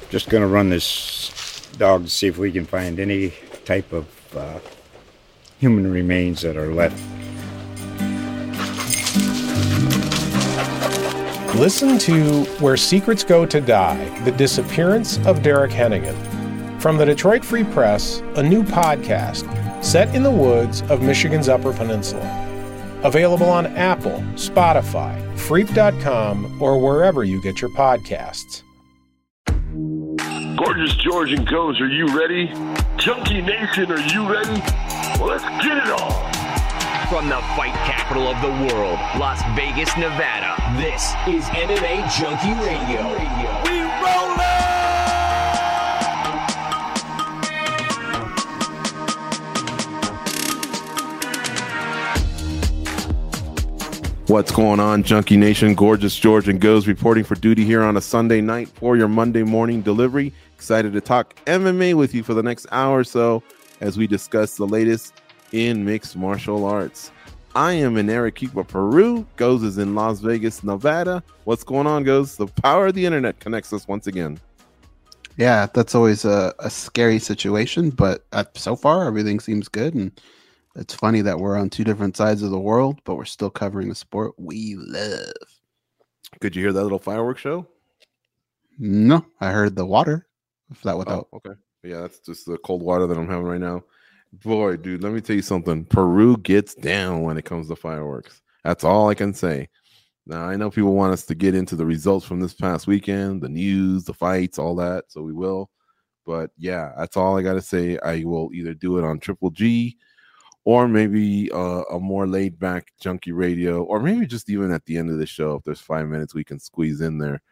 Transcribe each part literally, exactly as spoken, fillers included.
Just going to run this dog to see if we can find any type of uh, human remains that are left. Listen to Where Secrets Go to Die, The Disappearance of Derek Hennigan. From the Detroit Free Press, a new podcast set in the woods of Michigan's Upper Peninsula. Available on Apple, Spotify, Freep dot com, or wherever you get your podcasts. Gorgeous George and Goes, are you ready? Junkie Nation, are you ready? Well, let's get it on. From the fight capital of the world, Las Vegas, Nevada, this is M M A Junkie Radio. We rollin'! What's going on, Junkie Nation? Gorgeous George and Goes reporting for duty here on a Sunday night for your Monday morning delivery. Excited to talk M M A with you for the next hour or so as we discuss the latest in mixed martial arts. I am in Arequipa, Peru. Goes is in Las Vegas, Nevada. What's going on, Goes? The power of the internet connects us once again. Yeah, that's always a, a scary situation, but uh, so far everything seems good, and it's funny that we're on two different sides of the world, but we're still covering the sport we love. Could you hear that little fireworks show? No, I heard the water. If that without. Oh, okay. Yeah, that's just the cold water that I'm having right now. Boy, dude, let me tell you something. Peru gets down when it comes to fireworks. That's all I can say. Now, I know people want us to get into the results from this past weekend, the news, the fights, all that, so we will. But yeah, that's all I got to say. I will either do it on Triple G or maybe uh, a more laid-back Junkie Radio, or maybe just even at the end of the show, if there's five minutes we can squeeze in there.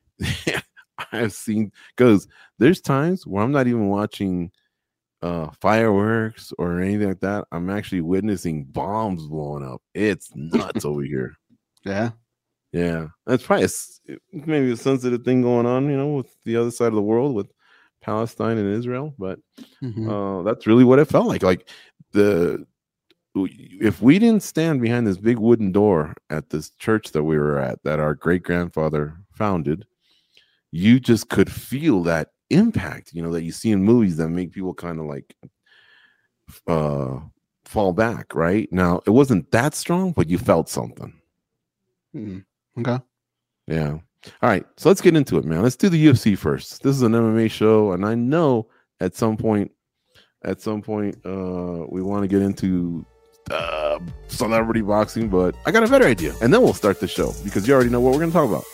I've seen, because there's times where I'm not even watching uh, fireworks or anything like that. I'm actually witnessing bombs blowing up. It's nuts over here. Yeah. Yeah. That's probably a, maybe a sensitive thing going on, you know, with the other side of the world, with Palestine and Israel. But mm-hmm. uh, that's really what it felt like. Like, the if we didn't stand behind this big wooden door at this church that we were at, that our great grandfather founded, you just could feel that impact, you know, that you see in movies that make people kind of like uh fall back. Right now, it wasn't that strong, but you felt something. Mm, okay. Yeah. All right. So let's get into it, man. Let's do the U F C first. This is an M M A show, and I know at some point. At some point, uh, we want to get into uh, celebrity boxing, but I got a better idea. And then we'll start the show, because you already know what we're going to talk about.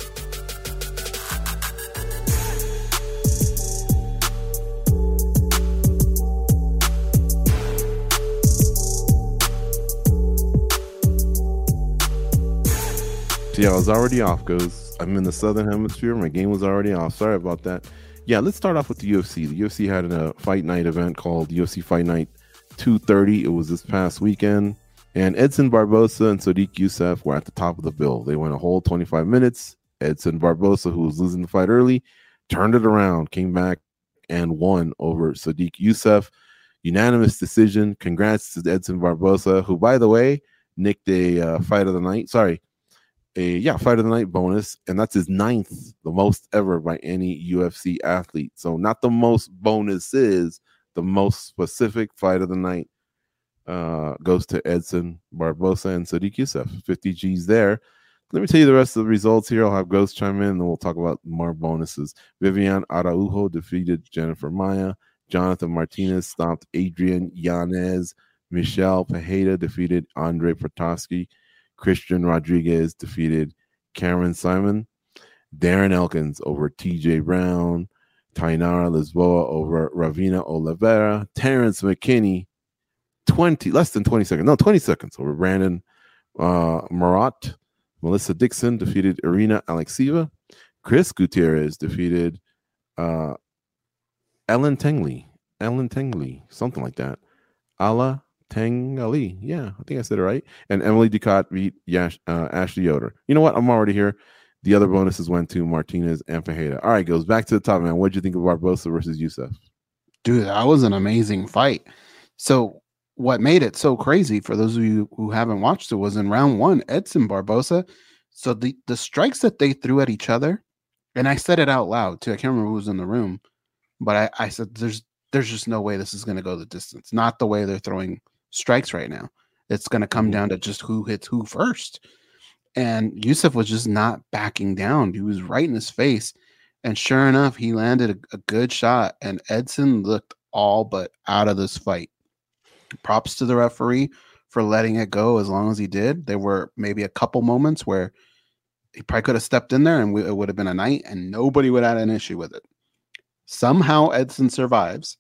So yeah, I was already off, Goes. I'm in the Southern Hemisphere. My game was already off. Sorry about that. Yeah, let's start off with the U F C. The U F C had a fight night event called U F C Fight Night two thirty. It was this past weekend. And Edson Barboza and Sodiq Yusuff were at the top of the bill. They went a whole twenty-five minutes. Edson Barboza, who was losing the fight early, turned it around, came back, and won over Sodiq Yusuff. Unanimous decision. Congrats to Edson Barboza, who, by the way, nicked a uh, fight of the night. Sorry. A yeah, fight of the night bonus, and that's his ninth, the most ever by any U F C athlete. So not the most bonuses, the most specific fight of the night uh, goes to Edson Barboza and Sodiq Yusuff. fifty G's there. Let me tell you the rest of the results here. I'll have Ghost chime in, and then we'll talk about more bonuses. Vivian Araujo defeated Jennifer Maia. Jonathan Martinez stopped Adrian Yanez. Michelle Pereira defeated Andre Protaski. Christian Rodriguez defeated Cameron Simon. Darren Elkins over T J Brown. Tainara Lisboa over Ravina Oliveira. Terrence McKinney, twenty, less than twenty seconds. No, twenty seconds over Brandon uh, Marat. Melissa Dixon defeated Irina Alexieva. Chris Gutierrez defeated uh, Ellen Tengley. Ellen Tengley, something like that. Ala Tang Ali. Yeah, I think I said it right. And Emily Ducat beat Yash, uh, Ashley Yoder. You know what? I'm already here. The other bonuses went to Martinez and Fajeda. All right, goes back to the top, man. What did you think of Barboza versus Yusuff? Dude, that was an amazing fight. So what made it so crazy for those of you who haven't watched it was in round one, Edson Barboza. So the, the strikes that they threw at each other And I said it out loud too. I can't remember who was in the room, but I, I said, "There's there's just no way this is going to go the distance. Not the way they're throwing strikes right now. It's going to come down to just who hits who first." And Yusuf was just not backing down. He was right in his face. And sure enough, he landed a, a good shot. And Edson looked all but out of this fight. Props to the referee for letting it go as long as he did. There were maybe a couple moments where he probably could have stepped in there and we, it would have been a night and nobody would have had an issue with it. Somehow Edson survives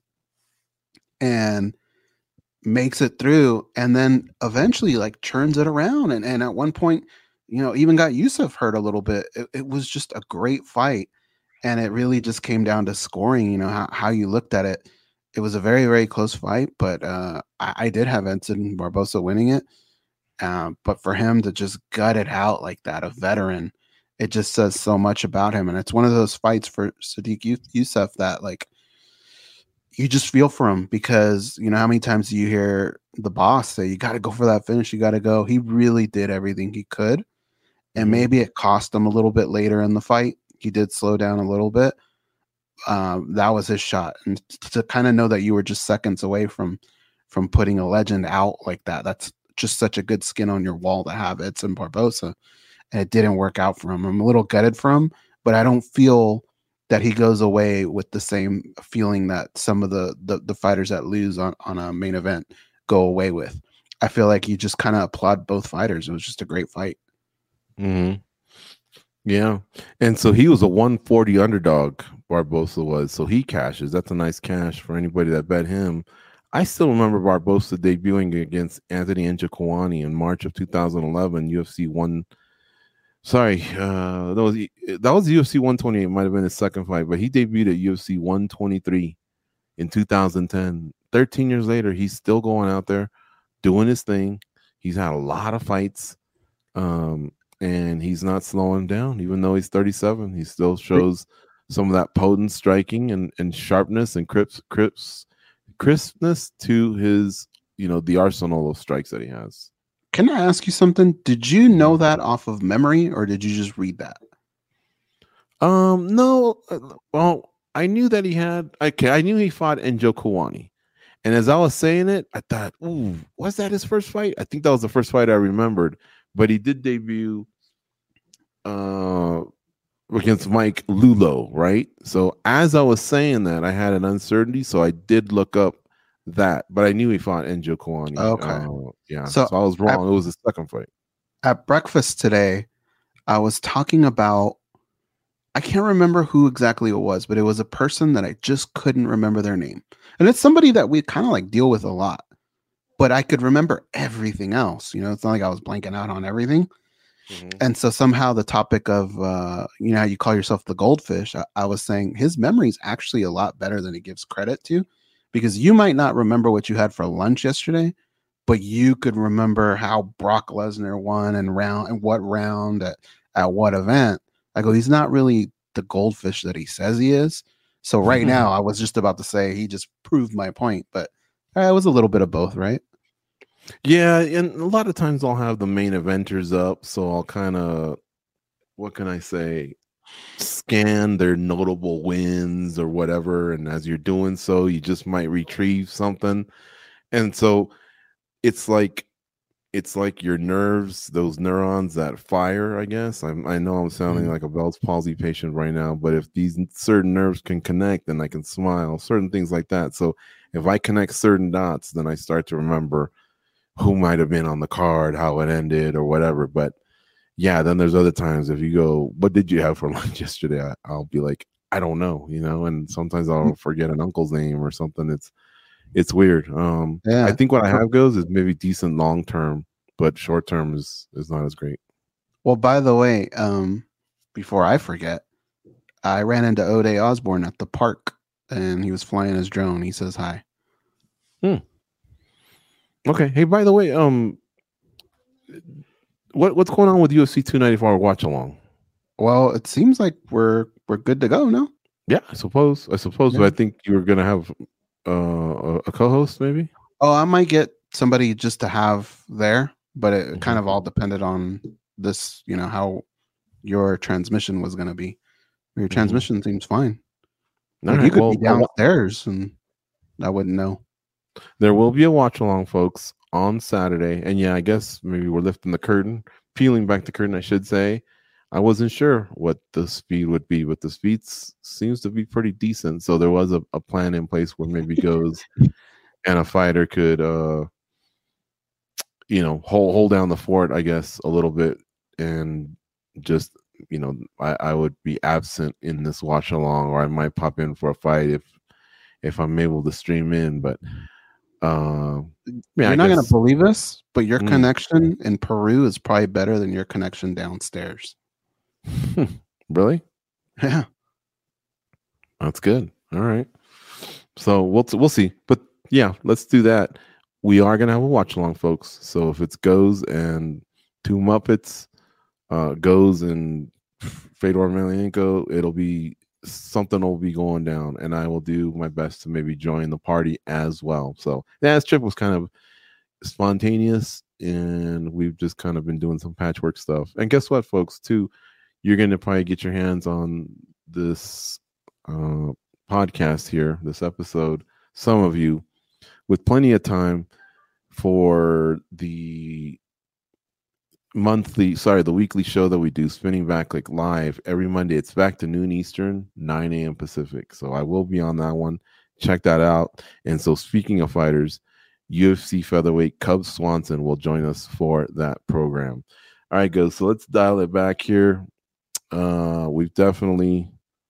and makes it through, and then eventually like turns it around. And, and at one point, you know, even got Yusuf hurt a little bit. It, it was just a great fight. And it really just came down to scoring, you know, how, how you looked at it. It was a very, very close fight, but uh, I, I did have Edson Barbosa winning it. Uh, but for him to just gut it out like that, a veteran, it just says so much about him. And it's one of those fights for Sodiq Yusuff that like, you just feel for him, because you know how many times do you hear the boss say, you got to go for that finish. You got to go. He really did everything he could. And maybe it cost him a little bit later in the fight. He did slow down a little bit. Um, that was his shot. And to kind of know that you were just seconds away from, from putting a legend out like that, that's just such a good skin on your wall to have. Edson Barbosa. And it didn't work out for him. I'm a little gutted for him, but I don't feel that he goes away with the same feeling that some of the, the, the fighters that lose on, on a main event go away with. I feel like you just kind of applaud both fighters. It was just a great fight. Mm-hmm. Yeah. And so he was a one forty underdog, Barbosa was. So he cashes. That's a nice cash for anybody that bet him. I still remember Barbosa debuting against Anthony Njokuani in March of two thousand eleven, U F C one. Sorry, uh, that was that was U F C one twenty-eight. It might have been his second fight, but he debuted at U F C one twenty-three in two thousand ten. thirteen years later, he's still going out there doing his thing. He's had a lot of fights, um, and he's not slowing down. Even though he's thirty-seven, he still shows some of that potent striking and, and sharpness and crisp, crisp, crispness to his, you know, the arsenal of strikes that he has. Can I ask you something? Did you know that off of memory, or did you just read that? Um, no. Well, I knew that he had. Okay, I knew he fought Njokuani, and as I was saying it, I thought, "Ooh, was that his first fight?" I think that was the first fight I remembered. But he did debut uh, against Mike Lulo, right? So as I was saying that, I had an uncertainty, so I did look up that, but I knew he fought Njokuani. Okay. Uh, yeah. So, so I was wrong. at, it was the second fight. At breakfast today, I was talking about, I can't remember who exactly it was, but it was a person that I just couldn't remember their name. And it's somebody that we kind of like deal with a lot, but I could remember everything else. You know, it's not like I was blanking out on everything. Mm-hmm. And so somehow the topic of, uh, you know, how you call yourself the goldfish, I, I was saying his memory is actually a lot better than he gives credit to. Because you might not remember what you had for lunch yesterday, but you could remember how Brock Lesnar won and round and what round at, at what event. I go, he's not really the goldfish that he says he is. So right mm-hmm. now, I was just about to say he just proved my point, but uh, it was a little bit of both, right? Yeah, and a lot of times I'll have the main eventers up, so I'll kind of, what can I say? Scan their notable wins or whatever, and as you're doing so, you just might retrieve something. And so it's like it's like your nerves, those neurons that fire, I guess. I'm, I know I'm sounding like a Bell's palsy patient right now, but if these certain nerves can connect, then I can smile, certain things like that. So if I connect certain dots, then I start to remember who might have been on the card, how it ended, or whatever. But yeah, then there's other times if you go, what did you have for lunch yesterday? I, I'll be like, I don't know, you know, and sometimes I'll forget an uncle's name or something. It's it's weird. Um, yeah. I think what I have goes is maybe decent long term, but short term is, is not as great. Well, by the way, um, before I forget, I ran into O'Day Osborne at the park and he was flying his drone. He says hi. Hmm. Okay. Hey, by the way, um, What what's going on with U F C two ninety-four watch along? Well, it seems like we're we're good to go, no? Yeah, I suppose. I suppose. Yeah. But I think you were gonna have uh, a co-host, maybe. Oh, I might get somebody just to have there, but it mm-hmm. kind of all depended on this, you know, how your transmission was gonna be. Your transmission mm-hmm. seems fine. Like right, you could well, be downstairs and I wouldn't know. There will be a watch along, folks, on Saturday. And yeah, I guess maybe we're lifting the curtain, peeling back the curtain, I should say. I wasn't sure what the speed would be, but the speed s- seems to be pretty decent. So there was a, a plan in place where maybe goes and a fighter could, uh, you know, hold hold down the fort, I guess, a little bit, and just, you know, I, I would be absent in this watch along, or I might pop in for a fight if if I'm able to stream in. But uh, yeah, you're I not guess, gonna believe this, but your mm. connection in Peru is probably better than your connection downstairs. Really? Yeah, that's good. All right, so we'll we'll see. But yeah, let's do that. We are gonna have a watch along, folks. So if it's Goes and two Muppets, uh, Goes and Fedor Emelianenko, it'll be something will be going down, and I will do my best to maybe join the party as well. So yeah, this trip was kind of spontaneous, and we've just kind of been doing some patchwork stuff. And guess what, folks, too, you're going to probably get your hands on this uh, podcast here, this episode, some of you, with plenty of time for the monthly, sorry, the weekly show that we do, Spinning Back like live every Monday. It's back to noon Eastern, nine a.m. Pacific. So I will be on that one. Check that out. And so speaking of fighters, U F C featherweight Cub Swanson will join us for that program. All right, guys. So let's dial it back here. Uh, we've definitely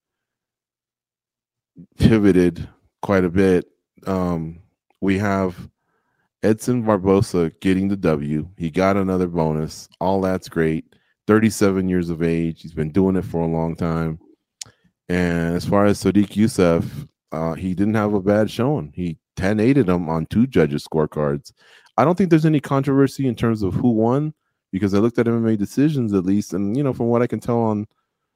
pivoted quite a bit. Um, we have Edson Barbosa getting the W. He got another bonus. All that's great. thirty-seven years of age. He's been doing it for a long time. And as far as Sodiq Yusuff, uh, he didn't have a bad showing. He ten eighted him on two judges' scorecards. I don't think there's any controversy in terms of who won, because I looked at M M A decisions at least, and you know, from what I can tell on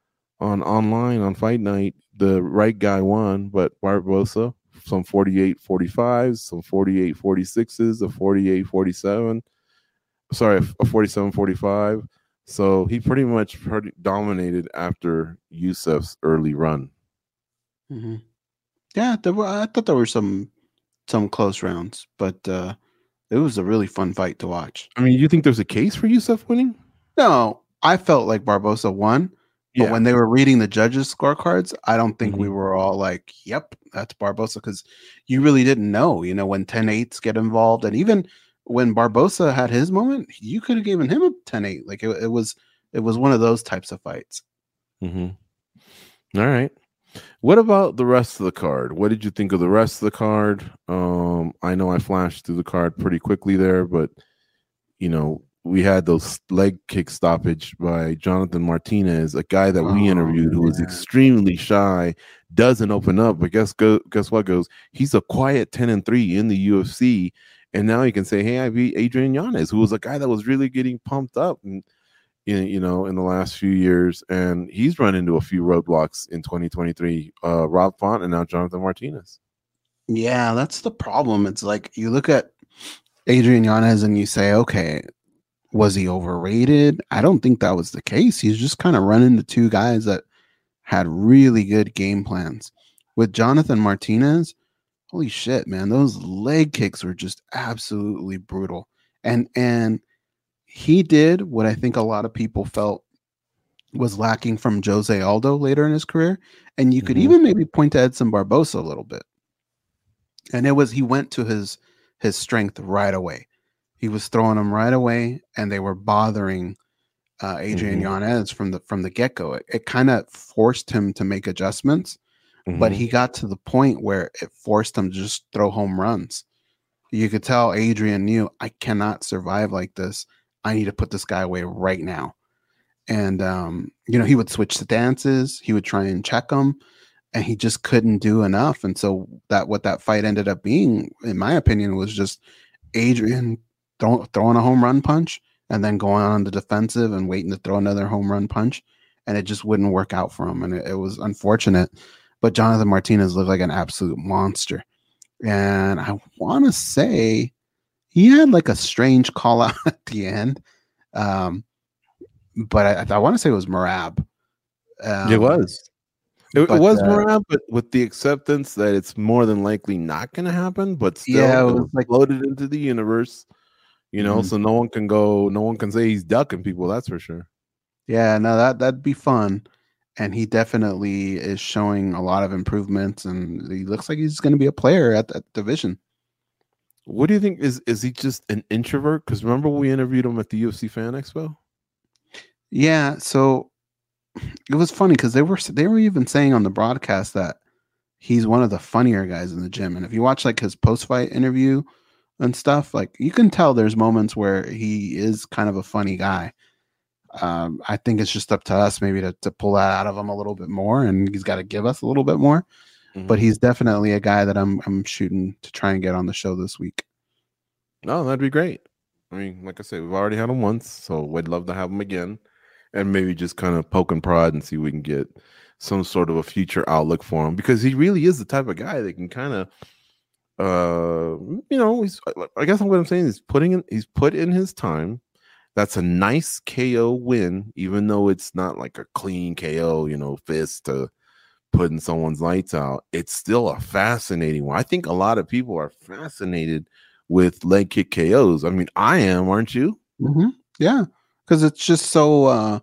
on online on Fight Night, the right guy won, but Barbosa, some forty-eight forty-fives, some forty-eight forty-sixes, a forty-eight forty-seven, sorry, a forty-seven forty-five. So he pretty much pretty dominated after Yusuff's early run. Mm-hmm. Yeah, there were, I thought there were some some close rounds, but uh, it was a really fun fight to watch. I mean, you think there's a case for Yusuff winning? No, I felt like Barbosa won. But yeah, when they were reading the judges' scorecards, I don't think mm-hmm. we were all like, yep, that's Barbosa, because you really didn't know, you know, when ten eights get involved. And even when Barbosa had his moment, you could have given him a ten eight. Like it, it was it was one of those types of fights. Mm-hmm. All right. What about the rest of the card? What did you think of the rest of the card? Um, I know I flashed through the card pretty quickly there, but, you know, we had those leg kick stoppage by Jonathan Martinez, a guy that we oh, interviewed who was extremely shy, doesn't open up. But guess go, guess what goes? He's a quiet ten and three in the U F C, and now he can say, "Hey, I beat Adrian Yanez, who was a guy that was really getting pumped up, and you know, in the last few years, and he's run into a few roadblocks in twenty twenty-three. Uh, Rob Font and now Jonathan Martinez. Yeah, that's the problem. It's like you look at Adrian Yanez and you say, okay, was he overrated? I don't think that was the case. He's just kind of run into two guys that had really good game plans. With Jonathan Martinez, holy shit, man, those leg kicks were just absolutely brutal. And and he did what I think a lot of people felt was lacking from Jose Aldo later in his career. And you could mm-hmm. even maybe point to Edson Barbosa a little bit. And it was he went to his his strength right away. He was throwing them right away, and they were bothering uh, Adrian mm-hmm. Yanez from the from the get-go. It, it kind of forced him to make adjustments, mm-hmm. but he got to the point where it forced him to just throw home runs. You could tell Adrian knew, I cannot survive like this. I need to put this guy away right now. And, um, you know, he would switch stances. He would try and check him, and he just couldn't do enough. And so that what that fight ended up being, in my opinion, was just Adrian Throw, throwing a home run punch and then going on the defensive and waiting to throw another home run punch, and it just wouldn't work out for him, and it, it was unfortunate. But Jonathan Martinez looked like an absolute monster, and I want to say he had like a strange call out at the end, um, but I, I want to say it was Merab. Um, it was, It, But, it was uh, Morab, but with the acceptance that it's more than likely not going to happen, but still, Yeah, it it was was like- floated into the universe, you know, Mhm. so no one can go, no one can say he's ducking people. That's for sure. Yeah, no, that that'd be fun. And he definitely is showing a lot of improvements, and he looks like he's going to be a player at that division. What do you think? Is is he just an introvert? Because remember we interviewed him at the U F C Fan Expo. Yeah, so it was funny because they were they were even saying on the broadcast that he's one of the funnier guys in the gym. And if you watch like his post fight interview and stuff, like you can tell there's moments where he is kind of a funny guy. Um, I think it's just up to us maybe to, to pull that out of him a little bit more, and he's got to give us a little bit more. But Mhm. he's definitely a guy that I'm I'm shooting to try and get on the show this week. No, that'd be great. I mean, like I said, we've already had him once, so we'd love to have him again, and maybe just kind of poke and prod and see if we can get some sort of a future outlook for him, because he really is the type of guy that can kind of, uh, you know, he's. I guess what I'm saying is putting in. He's put in his time. That's a nice K O win, even though it's not like a clean K O, you know, fist to putting someone's lights out. It's still a fascinating one. I think a lot of people are fascinated with leg kick K Os. I mean, I am, aren't you? Mm-hmm. Yeah, because it's just so uh,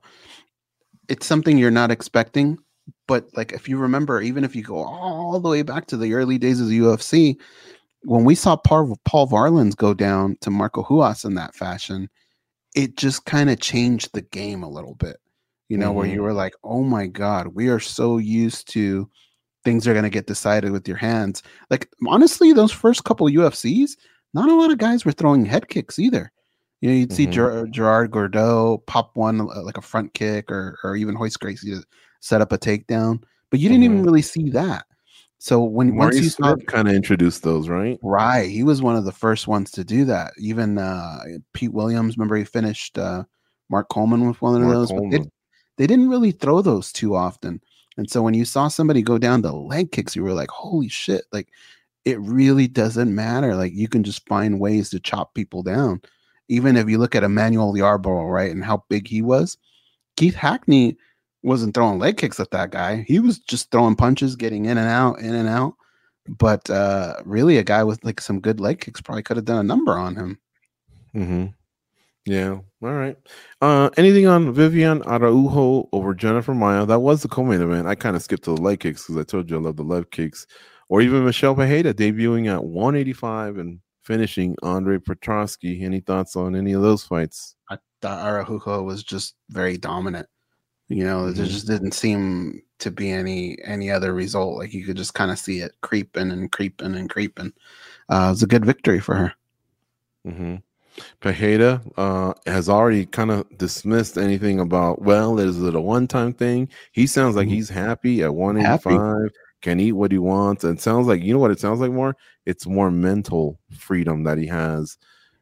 it's something you're not expecting. But like if you remember, even if you go all the way back to the early days of the U F C, when we saw Paul, Paul Varlins go down to Marco Huas in that fashion, it just kind of changed the game a little bit. You know, where Mhm. you were like, oh my God, we are so used to things are going to get decided with your hands. Like, honestly, those first couple U F Cs, not a lot of guys were throwing head kicks either. You know, you'd see Mhm. Ger- Gerard Gordeau pop one uh, like a front kick, or or even Hoist Gracie to set up a takedown, but you didn't even Mhm. really see that. So when once you Maurice saw Smith kind of introduced those, right? right, he was one of the first ones to do that. Even uh, Pete Williams, remember he finished uh, Mark Coleman with one of Mark those. But they, Coleman. they didn't really throw those too often. And so when you saw somebody go down to leg kicks, you were like, holy shit, like it really doesn't matter. Like you can just find ways to chop people down. Even if you look at Emmanuel Yarborough, right, and how big he was, Keith Hackney wasn't throwing leg kicks at that guy. He was just throwing punches, getting in and out, in and out. But uh, really, a guy with like some good leg kicks probably could have done a number on him. Mm-hmm. Yeah. All right. Uh, anything on Vivian Araujo over Jennifer Maia? That was the co-main event. I kind of skipped to the leg kicks because I told you I love the leg kicks. Or even Michelle Pajeda debuting at one eighty-five and finishing Andre Petrosky. Any thoughts on any of those fights? I thought Araujo was just very dominant. You know, Mhm. there just didn't seem to be any any other result. Like you could just kind of see it creeping and creeping and creeping. Uh, it was a good victory for her. Mm-hmm. Pajeda uh, has already kind of dismissed anything about, well, is it a one-time thing? He sounds like Mhm. he's happy at one eighty-five, can eat what he wants. And it sounds like, you know what it sounds like more? It's more mental freedom that he has,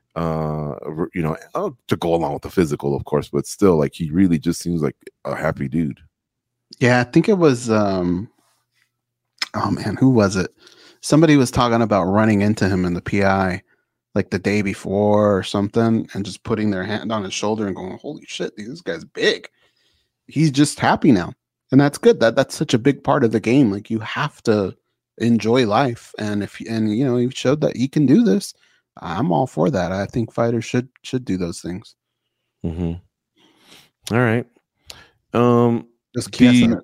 uh, you know, uh, to go along with the physical, of course, but still, like, he really just seems like a happy dude. Yeah, I think it was. Um, oh man, who was it? Somebody was talking about running into him in the P I like the day before or something, and just putting their hand on his shoulder and going, "Holy shit, this guy's big." He's just happy now, and that's good. That that's such a big part of the game. Like you have to enjoy life, and if and you know he showed that he can do this. I'm all for that. I think fighters should should do those things. Mm-hmm. All right. Um, Just the- Chiesa.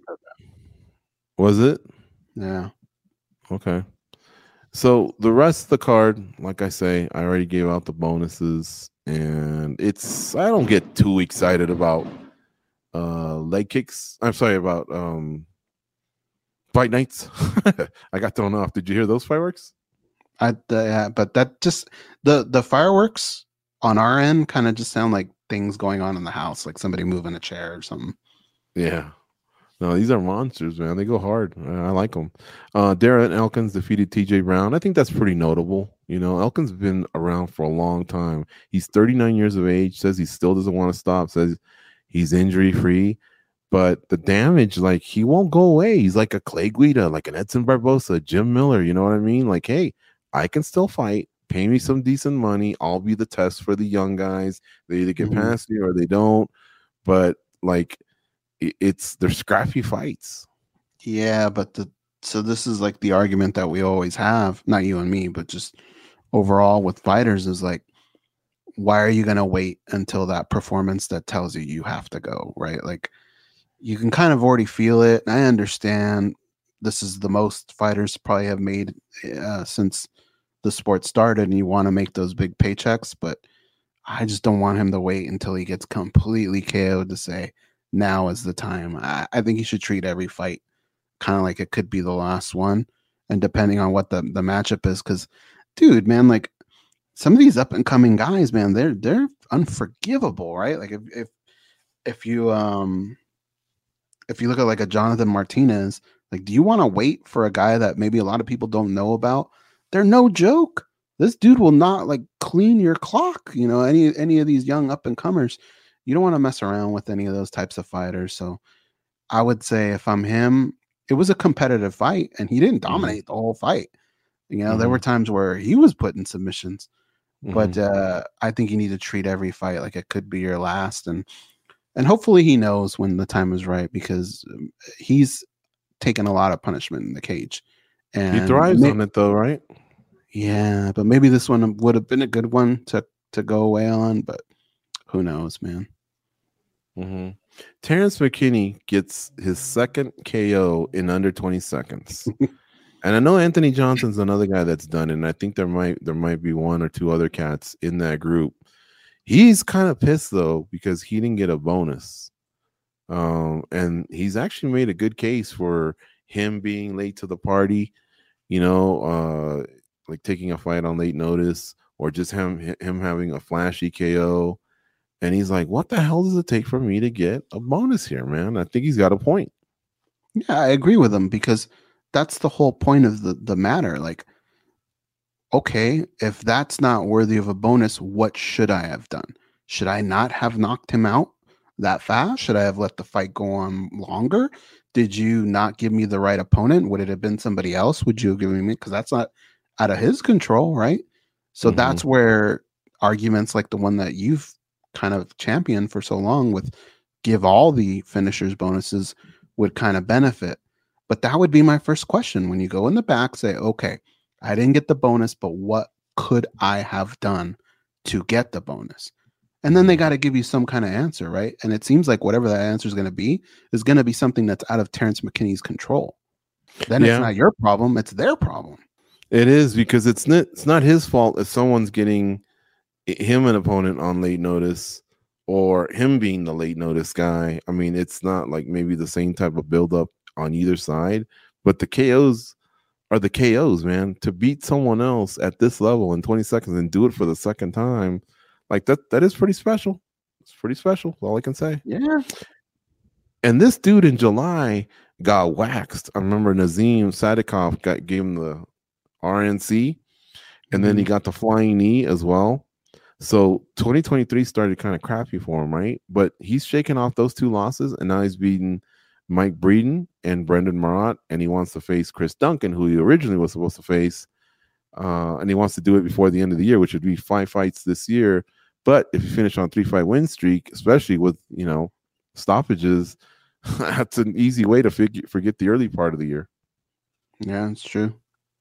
was it? Yeah. Okay. So the rest of the card, like I say, I already gave out the bonuses, and it's I don't get too excited about uh leg kicks. I'm sorry about um fight nights. I got thrown off. Did you hear those fireworks? I uh, yeah, but that just the the fireworks on our end kind of just sound like things going on in the house, like somebody moving a chair or something. Yeah. No, these are monsters, man. They go hard. I, I like them. Uh, Darren Elkins defeated T J Brown. I think that's pretty notable. You know, Elkins been around for a long time. He's thirty-nine years of age, says he still doesn't want to stop, says he's injury free. But the damage, like, he won't go away. He's like a Clay Guida, like an Edson Barbosa, Jim Miller. You know what I mean? Like, hey, I can still fight. Pay me some decent money. I'll be the test for the young guys. They either get Mhm. past me or they don't. But, like, it's they're scrappy fights. Yeah, but the so this is like the argument that we always have, not you and me, but just overall with fighters is like, why are you going to wait until that performance that tells you you have to go, right? Like you can kind of already feel it. And I understand this is the most fighters probably have made uh, since the sport started, and you want to make those big paychecks, but I just don't want him to wait until he gets completely K O'd to say now is the time. I, I think he should treat every fight kind of like it could be the last one, and depending on what the the matchup is, because dude, man, like some of these up and coming guys, man, they're they're unforgivable, right? Like if if if you um if you look at like a Jonathan Martinez, like do you want to wait for a guy that maybe a lot of people don't know about? They're no joke. This dude will not like clean your clock, you know, any any of these young up and comers. You don't want to mess around with any of those types of fighters. So I would say if I'm him, it was a competitive fight and he didn't dominate mm-hmm. the whole fight. You know, mm-hmm. there were times where he was put in submissions, mm-hmm. but uh, I think you need to treat every fight like it could be your last. And, and hopefully he knows when the time is right, because he's taken a lot of punishment in the cage. And he thrives may- on it though, right? Yeah, but maybe this one would have been a good one to, to go away on, but who knows, man. Mm-hmm. Terrence McKinney gets his second K O in under twenty seconds. And I know Anthony Johnson's another guy that's done it, and I think there might there might be one or two other cats in that group. He's kind of pissed though because he didn't get a bonus. Um, and he's actually made a good case for him being late to the party, you know, uh, like taking a fight on late notice, or just him him having a flashy K O. And he's like, what the hell does it take for me to get a bonus here, man? I think he's got a point. Yeah, I agree with him, because that's the whole point of the, the matter. Like, okay, if that's not worthy of a bonus, what should I have done? Should I not have knocked him out that fast? Should I have let the fight go on longer? Did you not give me the right opponent? Would it have been somebody else? Would you have given me? Because that's not out of his control, right? So mm-hmm. that's where arguments like the one that you've kind of championed for so long with give all the finishers bonuses would kind of benefit. But that would be my first question. When you go in the back, say, okay, I didn't get the bonus, but what could I have done to get the bonus? And then they got to give you some kind of answer, right? And it seems like whatever that answer is going to be is going to be something that's out of Terrence McKinney's control. Then yeah. It's not your problem, it's their problem. It is, because it's not, it's not his fault if someone's getting him an opponent on late notice, or him being the late notice guy. I mean, it's not like maybe the same type of buildup on either side, but the K Os are the K Os, man. To beat someone else at this level in twenty seconds and do it for the second time, like that, that is pretty special. It's pretty special. All I can say. Yeah. And this dude in July got waxed. I remember Nazim Sadikov got gave him the R N C, and then he got the flying knee as well. So twenty twenty-three started kind of crappy for him, right? But he's shaking off those two losses, and now he's beating Mike Breeden and Brendan Marat, and he wants to face Chris Duncan, who he originally was supposed to face, uh, and he wants to do it before the end of the year, which would be five fights this year. But if you finish on a three-fight win streak, especially with, you know, stoppages, that's an easy way to figure, forget the early part of the year. Yeah, it's true.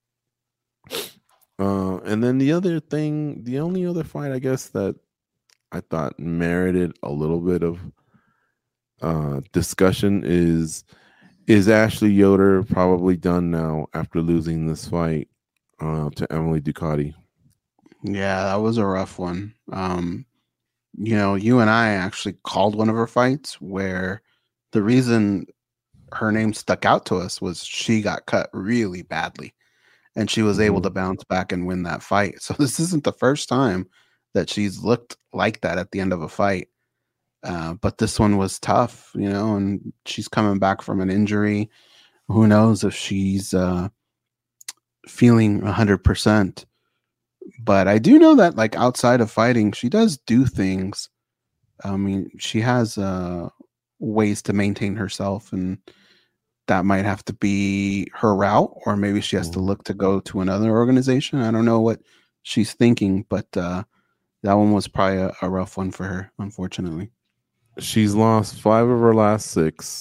Uh, and then the other thing, the only other fight, I guess, that I thought merited a little bit of uh, discussion is, is Ashley Yoder probably done now after losing this fight uh, to Emily Ducati? Yeah, that was a rough one. Um, you know, you and I actually called one of her fights where the reason her name stuck out to us was she got cut really badly. And she was mm-hmm. able to bounce back and win that fight. So this isn't the first time that she's looked like that at the end of a fight. Uh, but this one was tough, you know, and she's coming back from an injury. Who knows if she's uh, feeling one hundred percent. But I do know that, like, outside of fighting, she does do things. I mean, she has uh, ways to maintain herself, and that might have to be her route, or maybe she has to look to go to another organization. I don't know what she's thinking, but uh, that one was probably a, a rough one for her, unfortunately. She's lost five of her last six.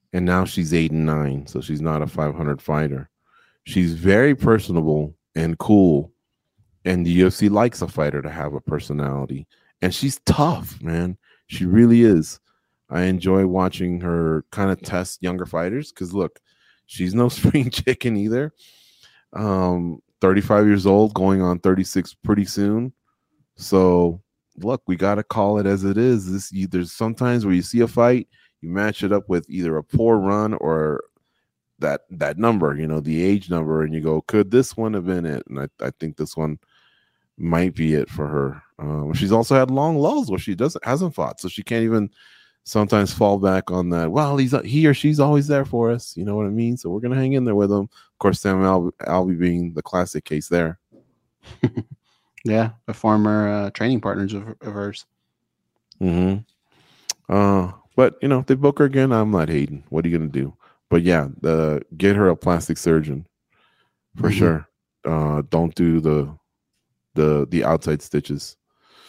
and now she's eight and nine, so she's not a five hundred fighter. She's very personable and cool, and the U F C likes a fighter to have a personality, and she's tough, man. She really is. I enjoy watching her kind of test younger fighters because, look, she's no spring chicken either. Um, thirty-five years old, going on thirty-six pretty soon. So, look, we got to call it as it is. This you, there's sometimes where you see a fight, you match it up with either a poor run or that that number, you know, the age number, and you go, could this one have been it? And I, I think this one might be it for her. Um, she's also had long lulls where she doesn't hasn't fought, so she can't even sometimes fall back on that. Well, he's he or she's always there for us, you know what I mean? So we're gonna hang in there with him. Of course, Sam Al- Alvey being the classic case there. Yeah, a former uh, training partners of, of hers. Mm-hmm. Uh, but you know, if they book her again, I'm not hating. What are you gonna do? But yeah, the get her a plastic surgeon for mm-hmm. sure. Uh, don't do the the the outside stitches.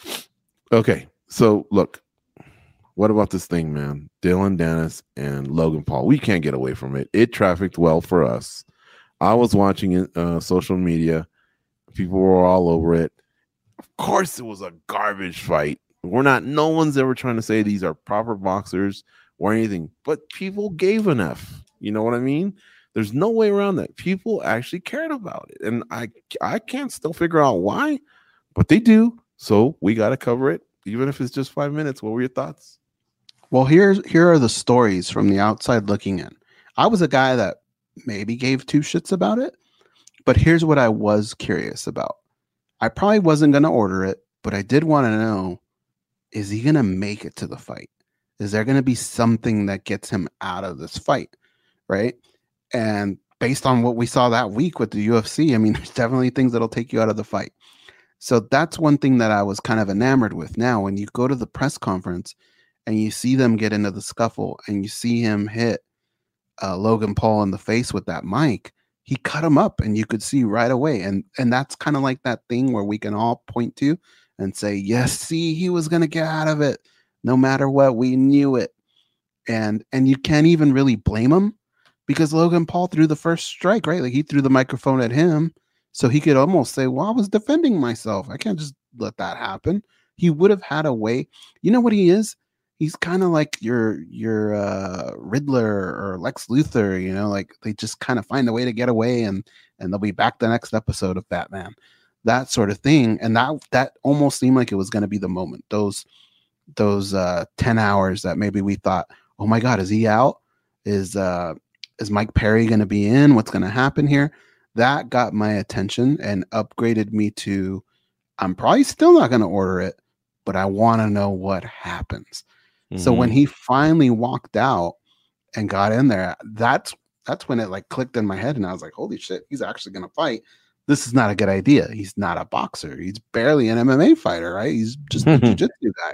Okay, so look, what about this thing, man? Dylan Dennis and Logan Paul. We can't get away from it. It trafficked well for us. I was watching it, uh, social media. People were all over it. Of course, it was a garbage fight. We're not. No one's ever trying to say these are proper boxers or anything. But people gave an F. You know what I mean? There's no way around that. People actually cared about it, and I I can't still figure out why, but they do. So we got to cover it, even if it's just five minutes. What were your thoughts? Well, here's here are the stories from the outside looking in. I was a guy that maybe gave two shits about it, but here's what I was curious about. I probably wasn't going to order it, but I did want to know, is he going to make it to the fight? Is there going to be something that gets him out of this fight? Right. And based on what we saw that week with the U F C, I mean, there's definitely things that'll take you out of the fight. So that's one thing that I was kind of enamored with. Now, when you go to the press conference and you see them get into the scuffle and you see him hit uh, Logan Paul in the face with that mic, he cut him up and you could see right away. And, and that's kind of like that thing where we can all point to and say, yes, see, he was going to get out of it no matter what. We knew it. And, and you can't even really blame him, because Logan Paul threw the first strike, right? Like he threw the microphone at him. So he could almost say, well, I was defending myself. I can't just let that happen. He would have had a way. You know what he is? He's kind of like your your uh, Riddler or Lex Luthor, you know, like they just kind of find a way to get away, and and they'll be back the next episode of Batman. That sort of thing. And that that almost seemed like it was going to be the moment. Those those uh, ten hours that maybe we thought, oh my God, is he out? Is uh Is Mike Perry going to be in? What's going to happen here? That got my attention and upgraded me to, I'm probably still not going to order it, but I want to know what happens. Mm-hmm. So when he finally walked out and got in there, that's that's when it like clicked in my head, and I was like, holy shit, he's actually going to fight. This is not a good idea. He's not a boxer. He's barely an M M A fighter, right? He's just a jiu-jitsu guy.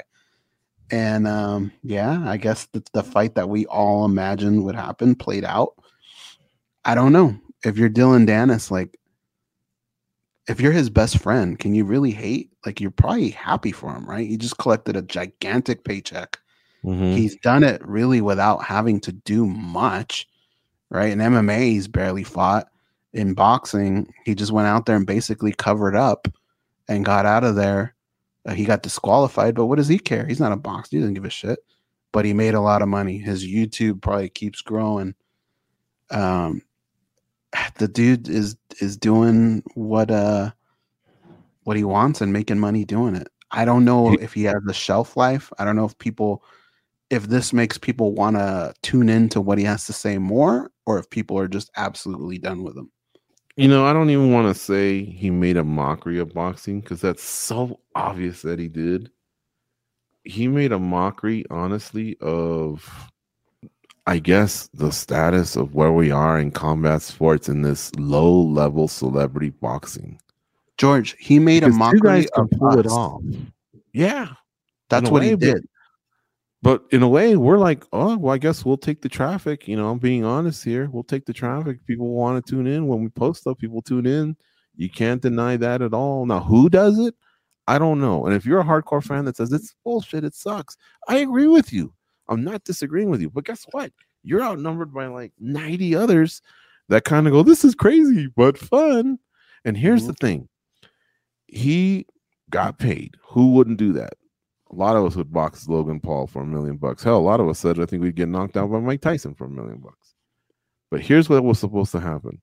And um, yeah, I guess the, the fight that we all imagined would happen played out. I don't know. If you're Dylan Dennis, like, if you're his best friend, can you really hate? Like, you're probably happy for him, right? He just collected a gigantic paycheck. Mm-hmm. He's done it really without having to do much, right? In M M A, he's barely fought. In boxing, he just went out there and basically covered up and got out of there. Uh, he got disqualified, but what does he care? He's not a boxer. He doesn't give a shit. But he made a lot of money. His YouTube probably keeps growing. Um, the dude is is doing what uh what he wants and making money doing it. I don't know if he has the shelf life. I don't know if people, if this makes people want to tune into what he has to say more, or if people are just absolutely done with him. You know, I don't even want to say he made a mockery of boxing, because that's so obvious that he did. He made a mockery, honestly, of, I guess, the status of where we are in combat sports in this low-level celebrity boxing. George, he made because a mockery of pull us. It off. Yeah, that's what way, he did. But, but in a way, we're like, oh, well, I guess we'll take the traffic. You know, I'm being honest here. We'll take the traffic. People want to tune in when we post stuff. People tune in. You can't deny that at all. Now, who does it? I don't know. And if you're a hardcore fan that says it's bullshit, it sucks, I agree with you. I'm not disagreeing with you. But guess what? you're outnumbered by like ninety others that kind of go, this is crazy, but fun. And here's mm-hmm. the thing. He got paid. Who wouldn't do that? A lot of us would box Logan Paul for a million bucks. Hell, a lot of us said, I think we'd get knocked out by Mike Tyson for a million bucks. But here's what was supposed to happen.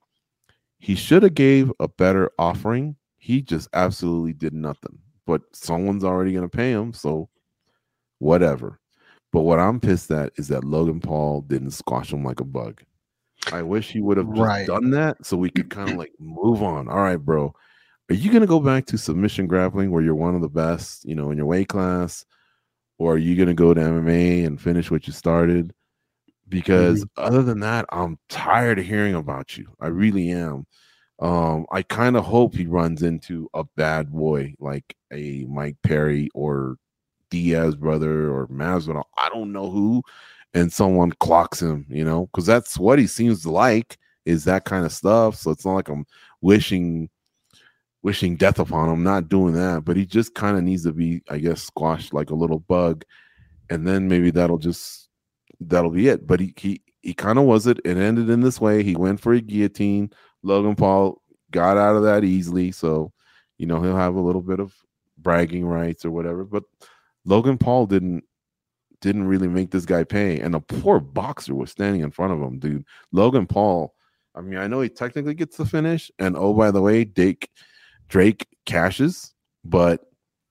He should have gave a better offering. He just absolutely did nothing. But someone's already going to pay him, so whatever. But what I'm pissed at is that Logan Paul didn't squash him like a bug. I wish he would have just right. done that so we could kind of like move on. All right, bro. Are you going to go back to submission grappling where you're one of the best, you know, in your weight class? Or are you going to go to M M A and finish what you started? Because mm-hmm. other than that, I'm tired of hearing about you. I really am. Um, I kind of hope he runs into a bad boy like a Mike Perry or Diaz brother or Masvidal. I don't know who. And someone clocks him, you know, because that's what he seems to like is that kind of stuff. So it's not like I'm wishing wishing death upon him, not doing that. But he just kind of needs to be, I guess, squashed like a little bug. And then maybe that'll just, that'll be it. But he he, he kind of was it. It ended in this way. He went for a guillotine. Logan Paul got out of that easily. So, you know, he'll have a little bit of bragging rights or whatever. But Logan Paul didn't, didn't really make this guy pay. And a poor boxer was standing in front of him, dude. Logan Paul, I mean, I know he technically gets the finish. And oh, by the way, Drake, Drake cashes, but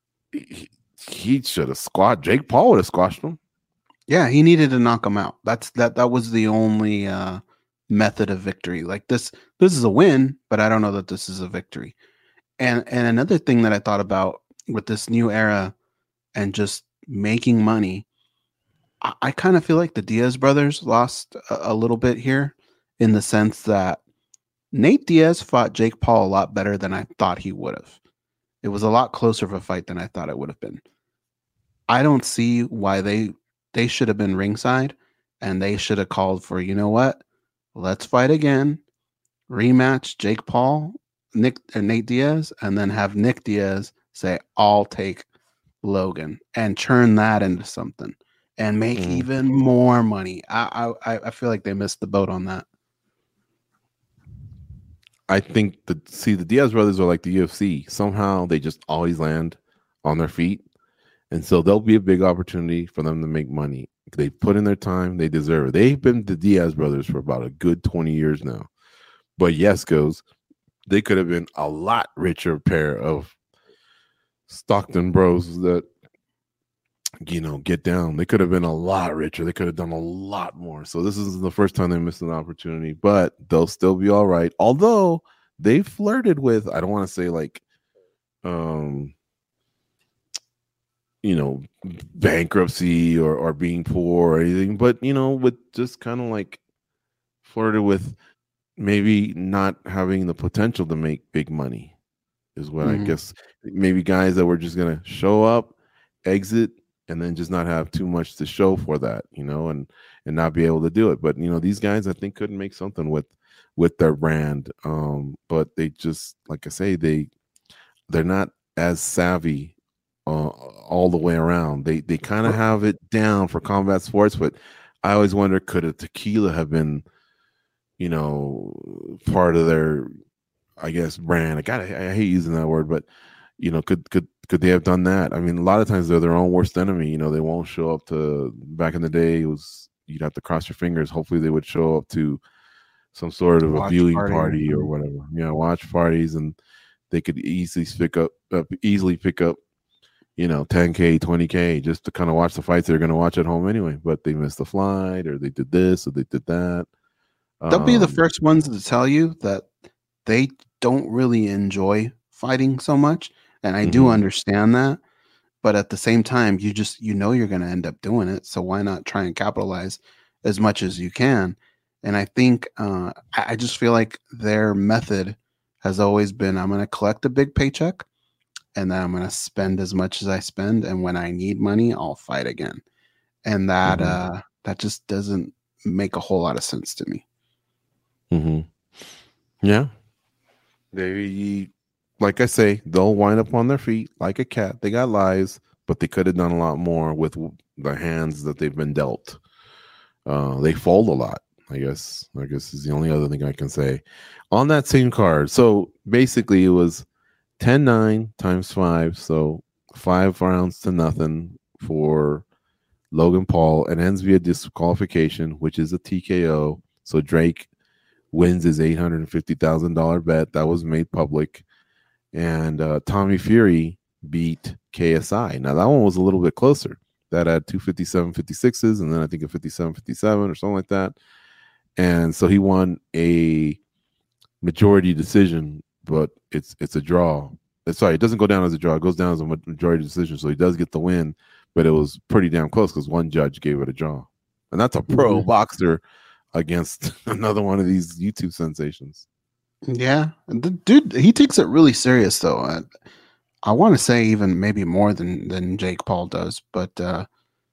he, he should have squashed. Jake Paul would have squashed him. Yeah, he needed to knock him out. That's that that was the only uh, method of victory. Like this, this is a win, but I don't know that this is a victory. And and another thing that I thought about with this new era and just making money, I, I kind of feel like the Diaz brothers lost a, a little bit here in the sense that Nate Diaz fought Jake Paul a lot better than I thought he would have. It was a lot closer of a fight than I thought it would have been. I don't see why they they should have been ringside and they should have called for, you know what? Let's fight again. Rematch Jake Paul, Nick or Nate Diaz, and then have Nick Diaz say, I'll take Logan and turn that into something and make mm. even more money. I, I I feel like they missed the boat on that. I think the see the Diaz brothers are like the U F C. Somehow they just always land on their feet, and so there'll be a big opportunity for them to make money. They put in their time; they deserve it. They've been the Diaz brothers for about a good twenty years now. But yes, goes they could have been a lot richer pair of Stockton bros that you know get down. They could have been a lot richer. They could have done a lot more. So this is the first time they missed an opportunity, but they'll still be all right. Although they flirted with, I don't want to say like, um, you know, bankruptcy or or being poor or anything, but you know, with just kind of like flirted with maybe not having the potential to make big money is what mm-hmm. I guess maybe guys that were just gonna show up, exit, and then just not have too much to show for that, you know, and and not be able to do it. But you know, these guys I think couldn't make something with with their brand. Um, but they just, like I say, they they're not as savvy uh, all the way around. They they kind of have it down for combat sports, but I always wonder, could a tequila have been, you know, part of their, I guess, brand? I got I hate using that word, but you know, could could could they have done that? I mean, a lot of times they're their own worst enemy. You know, they won't show up to. Back in the day, it was you'd have to cross your fingers. Hopefully, they would show up to some sort of watch a viewing party. party or whatever. You know, watch parties, and they could easily pick up, uh, easily pick up, you know, ten K, twenty K just to kind of watch the fights they're going to watch at home anyway. But they missed the flight, or they did this, or they did that. They'll um, be the first ones to tell you that they don't really enjoy fighting so much. And I mm-hmm. do understand that, but at the same time, you just, you know, you're going to end up doing it. So why not try and capitalize as much as you can? And I think, uh, I, I just feel like their method has always been, I'm going to collect a big paycheck and then I'm going to spend as much as I spend. And when I need money, I'll fight again. And that, mm-hmm. uh, that just doesn't make a whole lot of sense to me. Mm-hmm. Yeah. They, like I say, they'll wind up on their feet like a cat. They got lives, but they could have done a lot more with the hands that they've been dealt. Uh, they fold a lot. I guess. I guess is the only other thing I can say on that same card. So basically, it was ten nine times five, so five rounds to nothing for Logan Paul, and ends via disqualification, which is a T K O. So Drake wins his eight hundred fifty thousand dollars bet that was made public, and uh, Tommy Fury beat K S I. Now that one was a little bit closer. That had two fifty-seven fifty-sixes, and then I think a fifty-seven fifty-seven or something like that. And so he won a majority decision, but it's it's a draw. Sorry, it doesn't go down as a draw. It goes down as a majority decision. So he does get the win, but it was pretty damn close because one judge gave it a draw. And that's a pro mm-hmm. boxer against another one of these YouTube sensations. Yeah. The dude, he takes it really serious, though. I, I want to say even maybe more than, than Jake Paul does. But uh,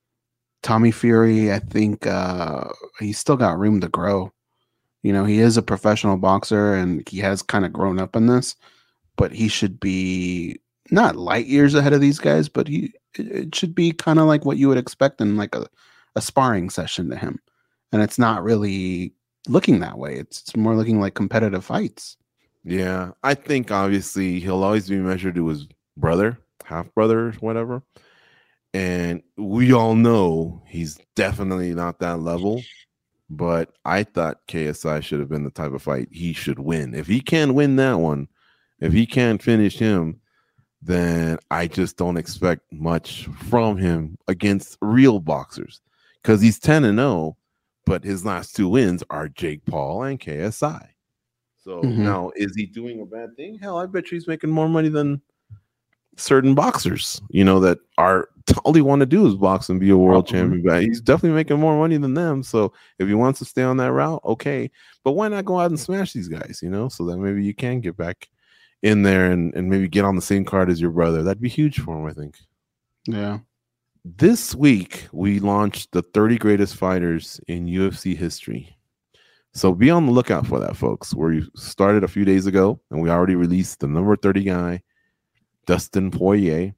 Tommy Fury, I think uh, he's still got room to grow. You know, he is a professional boxer, and he has kind of grown up in this. But he should be not light years ahead of these guys, but he it should be kind of like what you would expect in like a, a sparring session to him. And it's not really looking that way. It's, it's more looking like competitive fights. Yeah, I think obviously he'll always be measured to his brother, half brother, whatever. And we all know he's definitely not that level. But I thought K S I should have been the type of fight he should win. If he can win that one, if he can't finish him, then I just don't expect much from him against real boxers because he's ten and oh, but his last two wins are Jake Paul and K S I. So mm-hmm. now, is he doing a bad thing? Hell, I bet you he's making more money than certain boxers, you know, that are all they want to do is box and be a world mm-hmm. champion. But he's definitely making more money than them. So if he wants to stay on that route, okay. But why not go out and smash these guys, you know, so that maybe you can get back in there and, and maybe get on the same card as your brother. That'd be huge for him, I think. Yeah. This week, we launched the thirty greatest fighters in U F C history. So be on the lookout for that, folks. We started a few days ago, and we already released the number thirty guy, Dustin Poirier.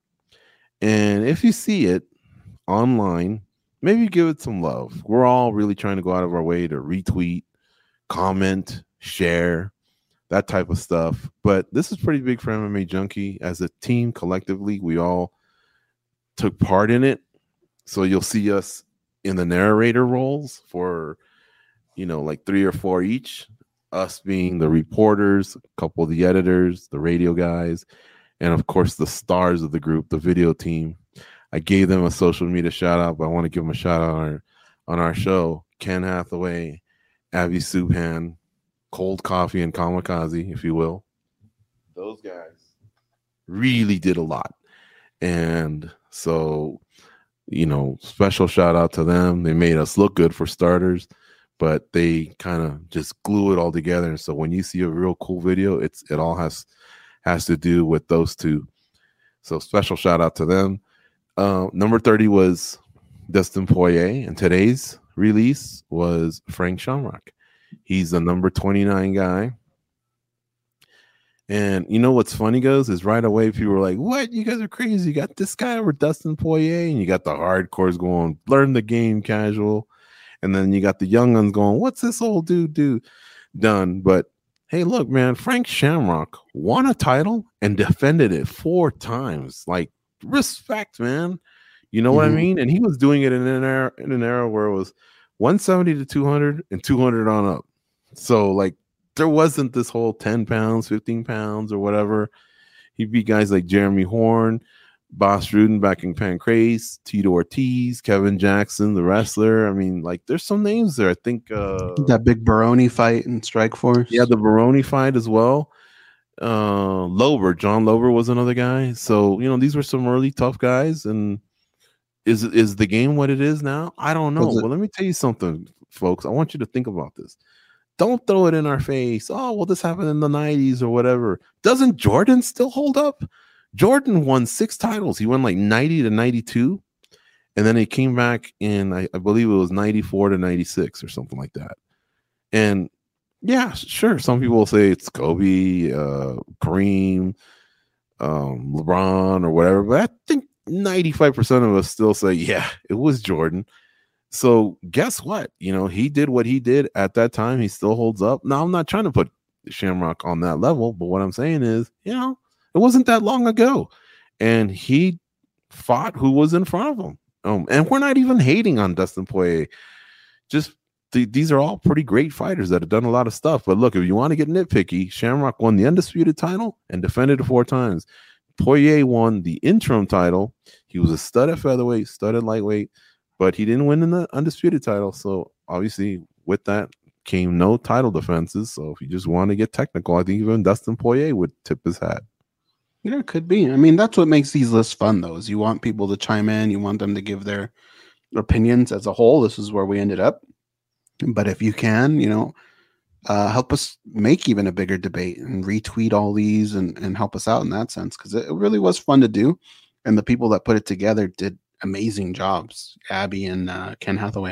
And if you see it online, maybe give it some love. We're all really trying to go out of our way to retweet, comment, share, that type of stuff. But this is pretty big for M M A Junkie. As a team, collectively, we all took part in it. So you'll see us in the narrator roles for, you know, like three or four each. Us being the reporters, a couple of the editors, the radio guys, and of course the stars of the group, the video team. I gave them a social media shout out, but I want to give them a shout out on our, on our show. Ken Hathaway, Abby Subhan, Cold Coffee and Kamikaze, if you will. Those guys really did a lot. And so, you know, special shout out to them. They made us look good for starters, but they kind of just glue it all together. And so when you see a real cool video, it's it all has has to do with those two. So special shout out to them. Uh, number thirty was Dustin Poirier, and today's release was Frank Shamrock. He's the number twenty-nine guy. And you know what's funny, goes is right away people were like, what? You guys are crazy. You got this guy over Dustin Poirier, and you got the hardcores going, learn the game casual. And then you got the young ones going, what's this old dude do done? But hey, look, man, Frank Shamrock won a title and defended it four times. Like, respect, man. You know mm-hmm. what I mean? And he was doing it in an era in an era where it was one seventy to two hundred and two hundred on up. So, like, there wasn't this whole ten pounds, fifteen pounds or whatever. He beat guys like Jeremy Horn, Boss Ruden back in Pancrase, Tito Ortiz, Kevin Jackson, the wrestler. I mean, like, there's some names there. I think uh, that big Baroni fight in Strikeforce. Yeah, the Baroni fight as well. Uh, Lober, John Lober was another guy. So, you know, these were some really tough guys. And is is the game what it is now? I don't know. Well, let me tell you something, folks. I want you to think about this. Don't throw it in our face. Oh, well, this happened in the nineties or whatever. Doesn't Jordan still hold up? Jordan won six titles. He won like ninety to ninety-two. And then he came back in, I, I believe it was ninety-four to ninety-six or something like that. And yeah, sure. Some people will say it's Kobe, uh, Kareem, um, LeBron or whatever. But I think ninety-five percent of us still say, yeah, it was Jordan. So guess what? You know, he did what he did at that time. He still holds up. Now, I'm not trying to put Shamrock on that level, but what I'm saying is, you know, it wasn't that long ago. And he fought who was in front of him. Um, and we're not even hating on Dustin Poirier. Just th- these are all pretty great fighters that have done a lot of stuff. But look, if you want to get nitpicky, Shamrock won the undisputed title and defended it four times. Poirier won the interim title. He was a stud at featherweight, stud at lightweight, but he didn't win in the undisputed title. So obviously with that came no title defenses. So if you just want to get technical, I think even Dustin Poirier would tip his hat. Yeah, it could be. I mean, that's what makes these lists fun, though, is you want people to chime in. You want them to give their opinions as a whole. This is where we ended up. But if you can, you know, uh, help us make even a bigger debate and retweet all these and, and help us out in that sense, because it, it really was fun to do. And the people that put it together did amazing jobs. Abby and uh, Ken Hathaway.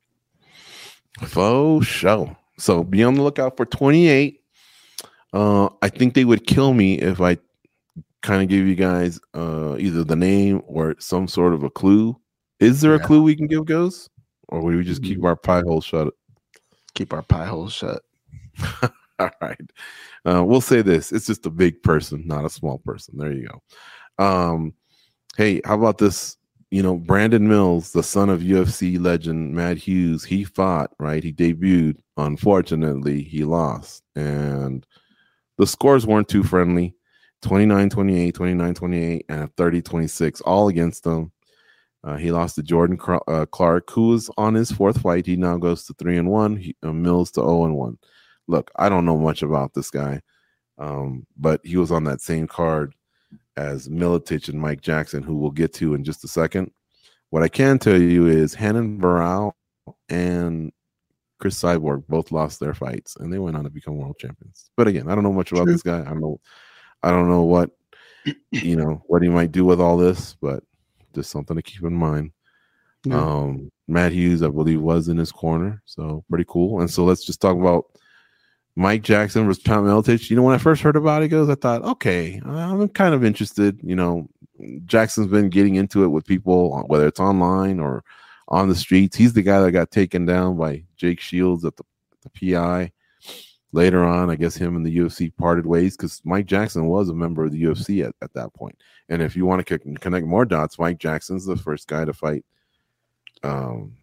Faux show. So be on the lookout for twenty-eight. Uh, I think they would kill me if I kind of give you guys uh, either the name or some sort of a clue. Is there yeah. a clue we can give, Goes? Or would we just keep our pie hole shut? Keep our pie hole shut. All right. Uh, we'll say this. It's just a big person, not a small person. There you go. Um, hey, how about this? You know, Brandon Mills, the son of U F C legend Matt Hughes, he fought, right? He debuted. Unfortunately, he lost. And the scores weren't too friendly. twenty-nine twenty-eight, twenty-nine twenty-eight, and thirty twenty-six, all against him. Uh, he lost to Jordan uh, Clark, who was on his fourth fight. He now goes to three and one. He, uh, Mills to zero and one. Look, I don't know much about this guy, um, but he was on that same card as Miletich and Mike Jackson, who we'll get to in just a second. What I can tell you is Hanan Baral and Chris Cyborg both lost their fights, and they went on to become world champions. But again, I don't know much about True. this guy. I don't know. I don't know what you know what he might do with all this, but just something to keep in mind. Yeah. Um, Matt Hughes, I believe, was in his corner, so pretty cool. And so let's just talk about Mike Jackson versus Pat Miletich. You know, when I first heard about it, goes, I thought, okay, I'm kind of interested. You know, Jackson's been getting into it with people, whether it's online or on the streets. He's the guy that got taken down by Jake Shields at the, the P I. Later on, I guess him and the U F C parted ways because Mike Jackson was a member of the U F C at, at that point. And if you want to c- connect more dots, Mike Jackson's the first guy to fight um,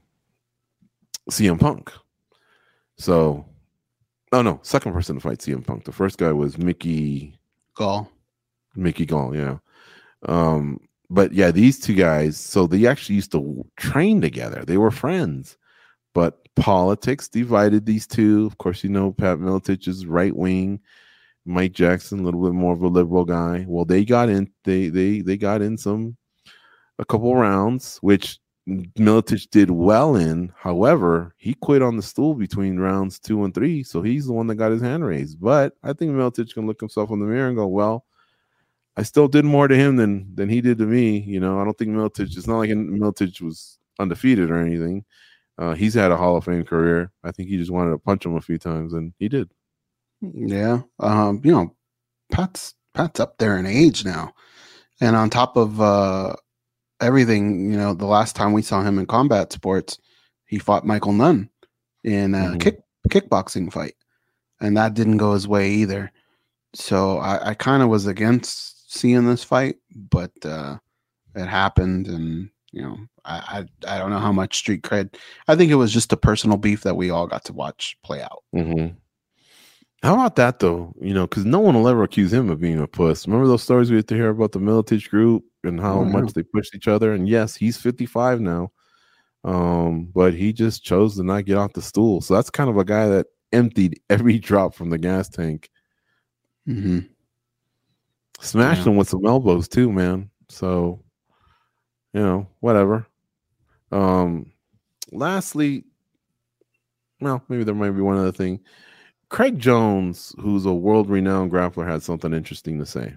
C M Punk. So, oh no, second person to fight C M Punk. The first guy was Mickey Gall. Mickey Gall, yeah. Um, but yeah, these two guys, so they actually used to train together. They were friends. But politics divided these two. Of course, you know, Pat Miletich is right wing. Mike Jackson, a little bit more of a liberal guy. Well, they got in. They they they got in some a couple rounds, which Miletich did well in. However, he quit on the stool between rounds two and three, so he's the one that got his hand raised. But I think Miletich can look himself in the mirror and go, "Well, I still did more to him than than he did to me." You know, I don't think Miletich. It's not like Miletich was undefeated or anything. Uh, he's had a Hall of Fame career. I think he just wanted to punch him a few times, and he did. Yeah. Um, you know, Pat's Pat's up there in age now. And on top of uh, everything, you know, the last time we saw him in combat sports, he fought Michael Nunn in a mm-hmm. kick kickboxing fight. And that didn't go his way either. So I, I kind of was against seeing this fight, but uh, it happened, and you know, I, I I don't know how much street cred. I think it was just a personal beef that we all got to watch play out. Mm-hmm. How about that though? You know, because no one will ever accuse him of being a puss. Remember those stories we had to hear about the Miletich group and how oh, much yeah. they pushed each other? And yes, he's fifty-five now, um, but he just chose to not get off the stool. So that's kind of a guy that emptied every drop from the gas tank. Mm-hmm. Smashed yeah. him with some elbows too, man. So. You know, whatever. Um, lastly, well, maybe there might be one other thing. Craig Jones, who's a world-renowned grappler, had something interesting to say.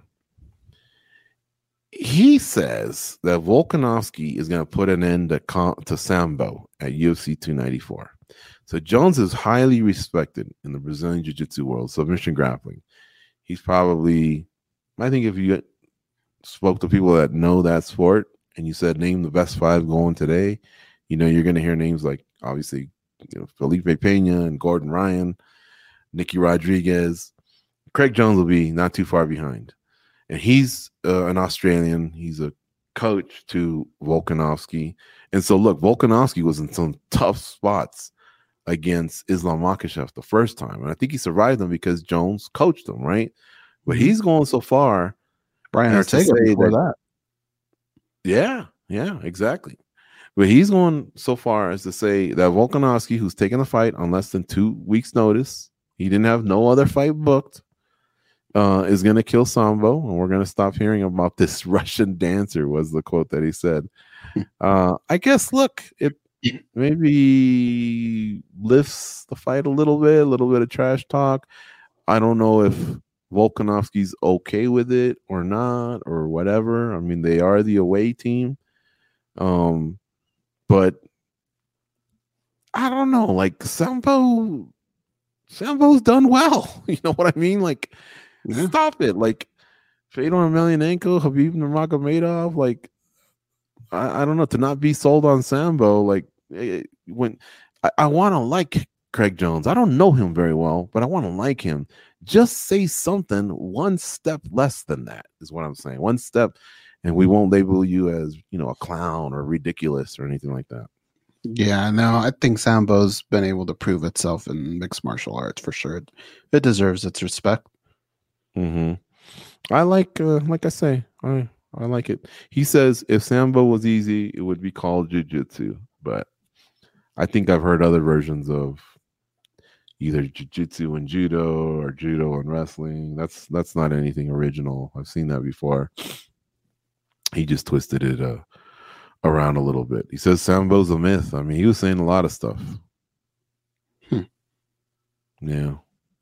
He says that Volkanovski is going to put an end to, to Sambo at U F C two ninety-four. So Jones is highly respected in the Brazilian Jiu-Jitsu world, submission grappling. He's probably, I think if you spoke to people that know that sport, and you said name the best five going today, You know, you're going to hear names like, obviously, you know, Felipe Pena and Gordon Ryan, Nicky Rodriguez. Craig Jones will be not too far behind. And he's uh, an Australian. He's a coach to Volkanovski. And so, look, Volkanovski was in some tough spots against Islam Makhachev the first time. And I think he survived them because Jones coached him, right? But he's going so far. Brian Ortega before that, that. Yeah, yeah, exactly. But he's going so far as to say that Volkanovski, who's taking the fight on less than two weeks' notice, he didn't have no other fight booked, uh, is going to kill Sambo, and we're going to stop hearing about this Russian dancer, was the quote that he said. Uh, I guess, look, it maybe lifts the fight a little bit, a little bit of trash talk. I don't know if Volkanovski's okay with it or not or whatever. I mean, they are the away team. Um, but I don't know, like Sambo, Sambo's done well. You know what I mean? Like, yeah. Stop it. Like, Fedor Emelianenko, Khabib Nurmagomedov, like, I, I don't know, to not be sold on Sambo, like, it, when I, I want to like Craig Jones. I don't know him very well, but I want to like him. Just say something one step less than that is what I'm saying. One step, and we won't label you as, you know, a clown or ridiculous or anything like that. Yeah, no, I think Sambo's been able to prove itself in mixed martial arts for sure. It, it deserves its respect. Mm-hmm. I like, uh, like I say, I I like it. He says if Sambo was easy, it would be called jiu-jitsu. But I think I've heard other versions of either jiu-jitsu and judo or judo and wrestling. That's that's not anything original. I've seen that before. He just twisted it uh, around a little bit. He says Sambo's a myth. I mean, he was saying a lot of stuff. Hmm. Yeah.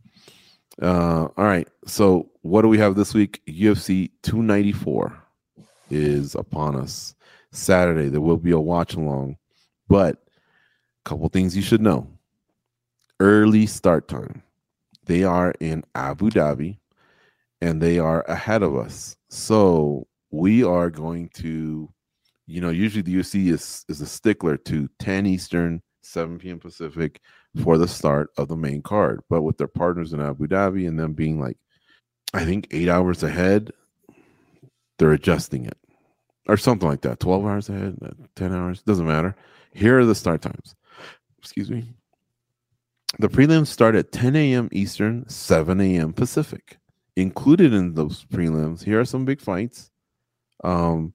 Uh, all right. So what do we have this week? U F C two ninety-four is upon us. Saturday, there will be a watch along, but a couple things you should know. Early start time. They are in Abu Dhabi and they are ahead of us. So we are going to, you know, usually the U F C is, is a stickler to ten Eastern, seven p.m. Pacific for the start of the main card. But with their partners in Abu Dhabi and them being like, I think eight hours ahead, they're adjusting it. Or something like that. twelve hours ahead, ten hours, doesn't matter. Here are the start times. Excuse me. The prelims start at ten a.m. Eastern, seven a.m. Pacific. Included in those prelims, here are some big fights. Um,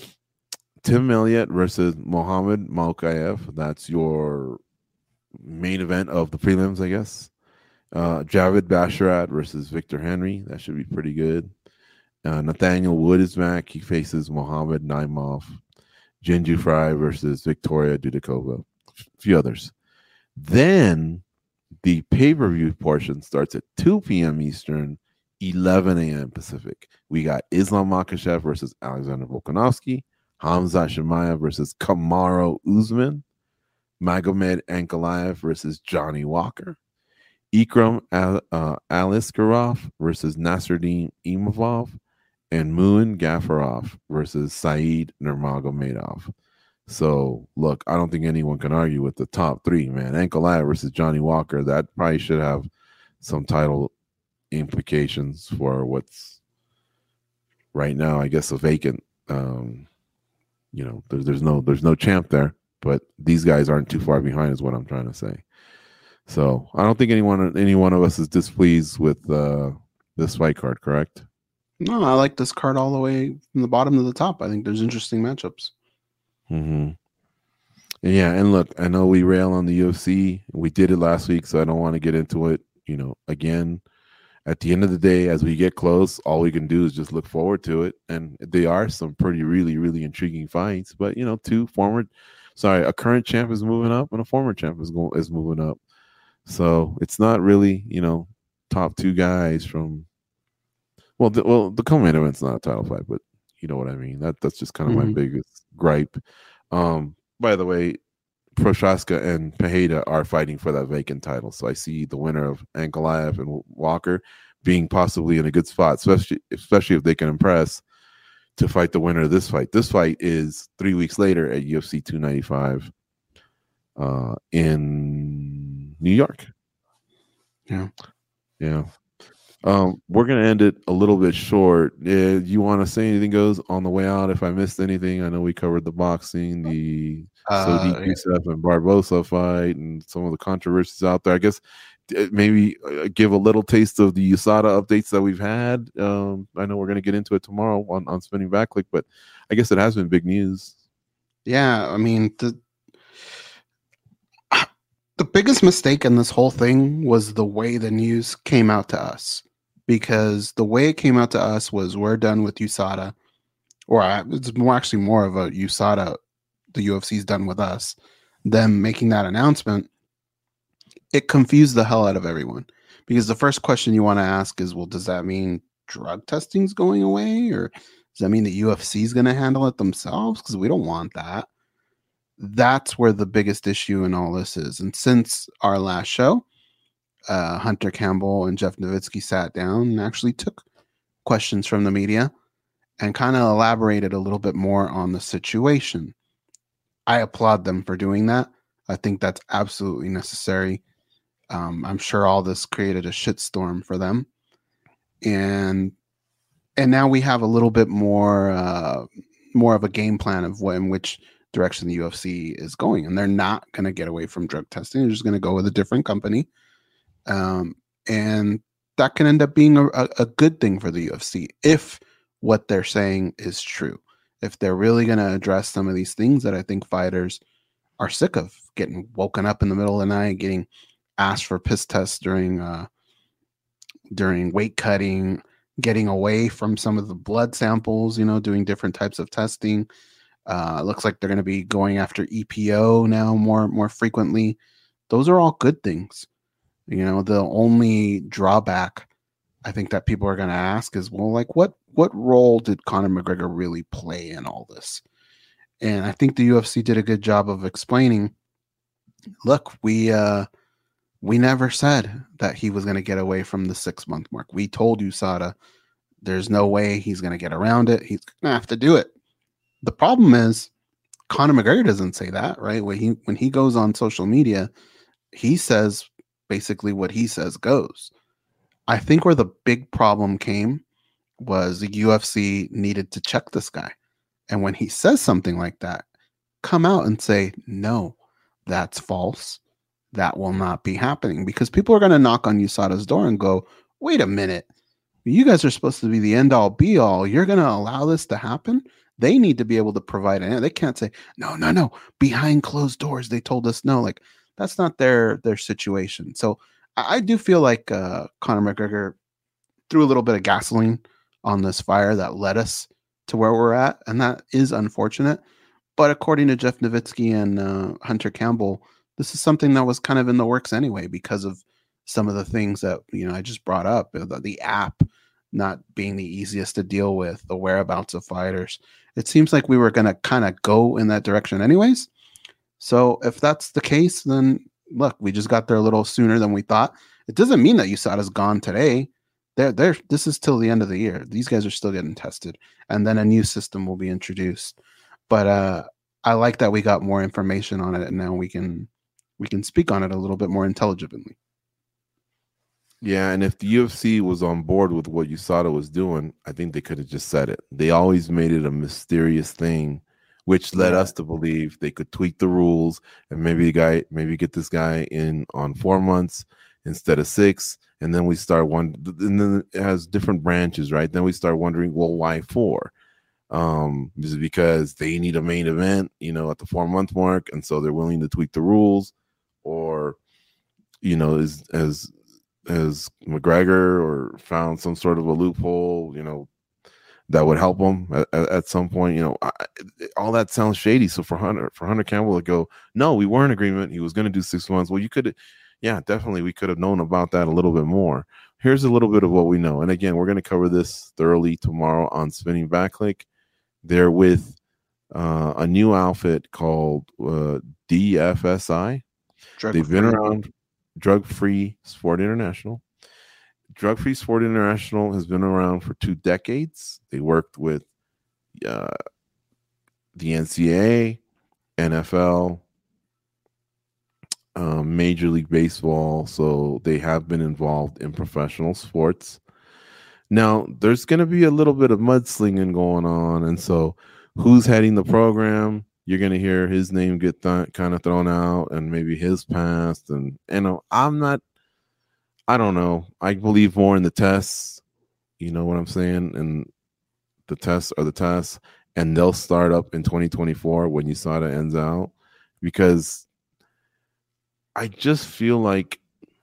Tim Elliott versus Mohammed Mokaev. That's your main event of the prelims, I guess. Uh, Javid Basharat versus Victor Henry. That should be pretty good. Uh, Nathaniel Wood is back. He faces Mohammed Naimov. Jinju Fry versus Victoria Dudikova. A few others. Then the pay-per-view portion starts at two p.m. Eastern, eleven a.m. Pacific. We got Islam Makhachev versus Alexander Volkanovski. Hamza Chimaev versus Kamaru Usman. Magomed Ankalaev versus Johnny Walker. Ikram Al- uh, Aliskerov versus Nasruddin Imavov. And Muin Gafarov versus Saeed Nurmagomedov. So, look, I don't think anyone can argue with the top three, man. Ankalaev versus Johnny Walker, that probably should have some title implications for what's right now, I guess, a vacant. Um, you know, there's, there's no there's no champ there, but these guys aren't too far behind is what I'm trying to say. So, I don't think anyone any one of us is displeased with uh, this fight card, correct? No, I like this card all the way from the bottom to the top. I think there's interesting matchups. Mm-hmm. Yeah, and look, I know we rail on the U F C. We did it last week, so I don't want to get into it, you know, again. At the end of the day, as we get close, all we can do is just look forward to it. And they are some pretty, really, really intriguing fights. But, you know, two former, sorry, a current champ is moving up and a former champ is, going, is moving up. So it's not really, you know, top two guys from, well, the, well, the co-main event's not a title fight, but you know what I mean. That That's just kind of mm-hmm. my biggest gripe. Um, by the way, Prochaska and Pereira are fighting for that vacant title. So I see the winner of Ankalaev and Walker being possibly in a good spot, especially especially if they can impress, to fight the winner of this fight. This fight is three weeks later at U F C two ninety-five. uh, in New York. Yeah. Yeah. Um, we're going to end it a little bit short. Uh, you want to say anything goes on the way out? If I missed anything, I know we covered the boxing, the Sodiq Uh, Youssef and Barbosa fight, and some of the controversies out there. I guess uh, maybe uh, give a little taste of the U S A D A updates that we've had. Um, I know we're going to get into it tomorrow on, on Spinning Backlick, but I guess it has been big news. Yeah, I mean, the the biggest mistake in this whole thing was the way the news came out to us. Because the way it came out to us was we're done with U S A D A, or I, it's more actually more of a U S A D A, the U F C's done with us. Them making that announcement, it confused the hell out of everyone. Because the first question you want to ask is, well, does that mean drug testing's going away? Or does that mean the U F C is going to handle it themselves? Because we don't want that. That's where the biggest issue in all this is. And since our last show, uh, Hunter Campbell and Jeff Novitzky sat down and actually took questions from the media and kind of elaborated a little bit more on the situation. I applaud them for doing that. I think that's absolutely necessary. Um, I'm sure all this created a shitstorm for them. And and now we have a little bit more uh, more of a game plan of what in which direction the U F C is going. And they're not going to get away from drug testing. They're just going to go with a different company. Um, and that can end up being a, a, a good thing for the U F C if what they're saying is true. If they're really going to address some of these things that I think fighters are sick of, getting woken up in the middle of the night, getting asked for piss tests during uh, during weight cutting, getting away from some of the blood samples, you know, doing different types of testing. Uh, looks like they're going to be going after E P O now more more frequently. Those are all good things. You know, the only drawback I think that people are going to ask is, well, like what what role did Conor McGregor really play in all this? And I think the U F C did a good job of explaining, look, we uh, we never said that he was going to get away from the six month mark. We told U S A D A there's no way he's going to get around it. He's going to have to do it. The problem is Conor McGregor doesn't say that, right? When he when he goes on social media, he says basically what he says goes. I think where the big problem came was the U F C needed to check this guy. And when he says something like that, come out and say, no, that's false. That will not be happening, because people are going to knock on U S A D A's door and go, wait a minute. You guys are supposed to be the end all be all. You're going to allow this to happen? They need to be able to provide an answer. They can't say, no, no, no. Behind closed doors, they told us no. Like, that's not their their situation. So I, I do feel like uh, Conor McGregor threw a little bit of gasoline on this fire that led us to where we're at, and that is unfortunate. But according to Jeff Novitzky and uh, Hunter Campbell, this is something that was kind of in the works anyway because of some of the things that, you know, I just brought up. The, the app not being the easiest to deal with, the whereabouts of fighters. It seems like we were going to kind of go in that direction anyways. So if that's the case, then look, we just got there a little sooner than we thought. It doesn't mean that U S A D A's gone today. They're, they're, this is till the end of the year. These guys are still getting tested, and then a new system will be introduced. But uh, I like that we got more information on it, and now we can we can speak on it a little bit more intelligently. Yeah, and if the U F C was on board with what U S A D A was doing, I think they could have just said it. They always made it a mysterious thing, which led yeah. us to believe they could tweak the rules and maybe the guy, maybe get this guy in on four months instead of six, and then we start one. And then it has different branches, right? Then we start wondering, well, why four? Um, is it because they need a main event, you know, at the four month mark, and so they're willing to tweak the rules, or you know, is as as McGregor or found some sort of a loophole, you know, that would help him at, at some point. You know, I, all that sounds shady. So for Hunter, for Hunter Campbell to go, no, we were in agreement. He was going to do six months. Well, you could, yeah, definitely. We could have known about that a little bit more. Here's a little bit of what we know. And again, we're going to cover this thoroughly tomorrow on Spinning Backlick. They're with uh, a new outfit called uh, D F S I. Drug They've free. been around. Drug Free Sport International. Drug Free Sport International has been around for two decades. They worked with uh, the N C A A, N F L, um, Major League Baseball, so they have been involved in professional sports. Now, there's going to be a little bit of mudslinging going on, and so who's heading the program? You're going to hear his name get th- kind of thrown out, and maybe his past. And you know, I'm not. I don't know. I believe more in the tests. You know what I'm saying? And the tests are the tests, and they'll start up in twenty twenty-four when U S A D A ends out, because I just feel like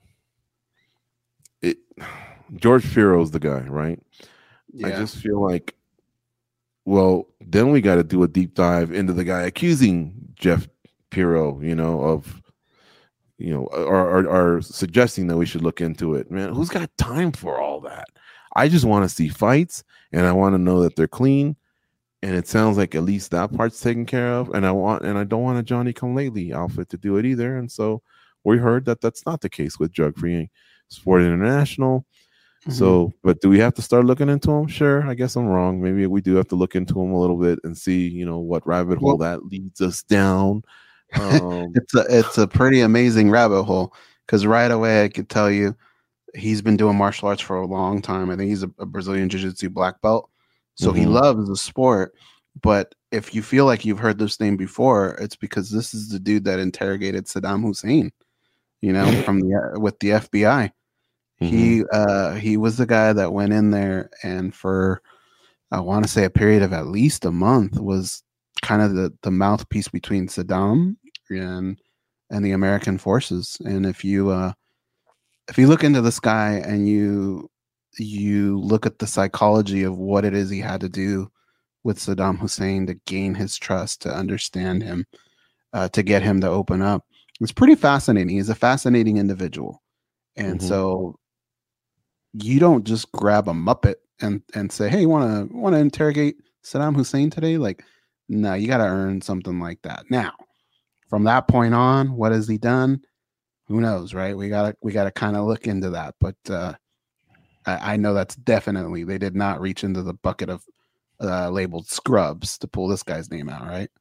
it. George Piro's the guy, right? Yeah. I just feel like, well, then we got to do a deep dive into the guy accusing Jeff Piro, you know, of, you know, or, or, or suggesting that we should look into it. Man, who's got time for all that? I just want to see fights, and I want to know that they're clean. And it sounds like at least that part's taken care of. And I want, and I don't want a Johnny Come Lately outfit to do it either. And so we heard that that's not the case with Drug Free Sport International. Mm-hmm. So, but do we have to start looking into them? Sure. I guess I'm wrong. Maybe we do have to look into them a little bit and see, you know, what rabbit hole well, that leads us down. Um, it's a, it's a pretty amazing rabbit hole, because right away I could tell you he's been doing martial arts for a long time. I think he's a, a Brazilian Jiu-Jitsu black belt. So mm-hmm. he loves the sport. But if you feel like you've heard this name before, it's because this is the dude that interrogated Saddam Hussein, you know, from the with the F B I. Mm-hmm. He uh, he was the guy that went in there, and for I want to say a period of at least a month was kind of the, the mouthpiece between Saddam and and the American forces. And if you uh, if you look into this guy and you you look at the psychology of what it is he had to do with Saddam Hussein to gain his trust, to understand him, uh, to get him to open up, it's pretty fascinating. He's a fascinating individual, and mm-hmm. so. You don't just grab a Muppet and, and say, "Hey, want to want to interrogate Saddam Hussein today?" Like, no, you got to earn something like that. Now, from that point on, what has he done? Who knows, right? We gotta we gotta kind of look into that. But uh, I, I know that's definitely they did not reach into the bucket of uh, labeled scrubs to pull this guy's name out, right?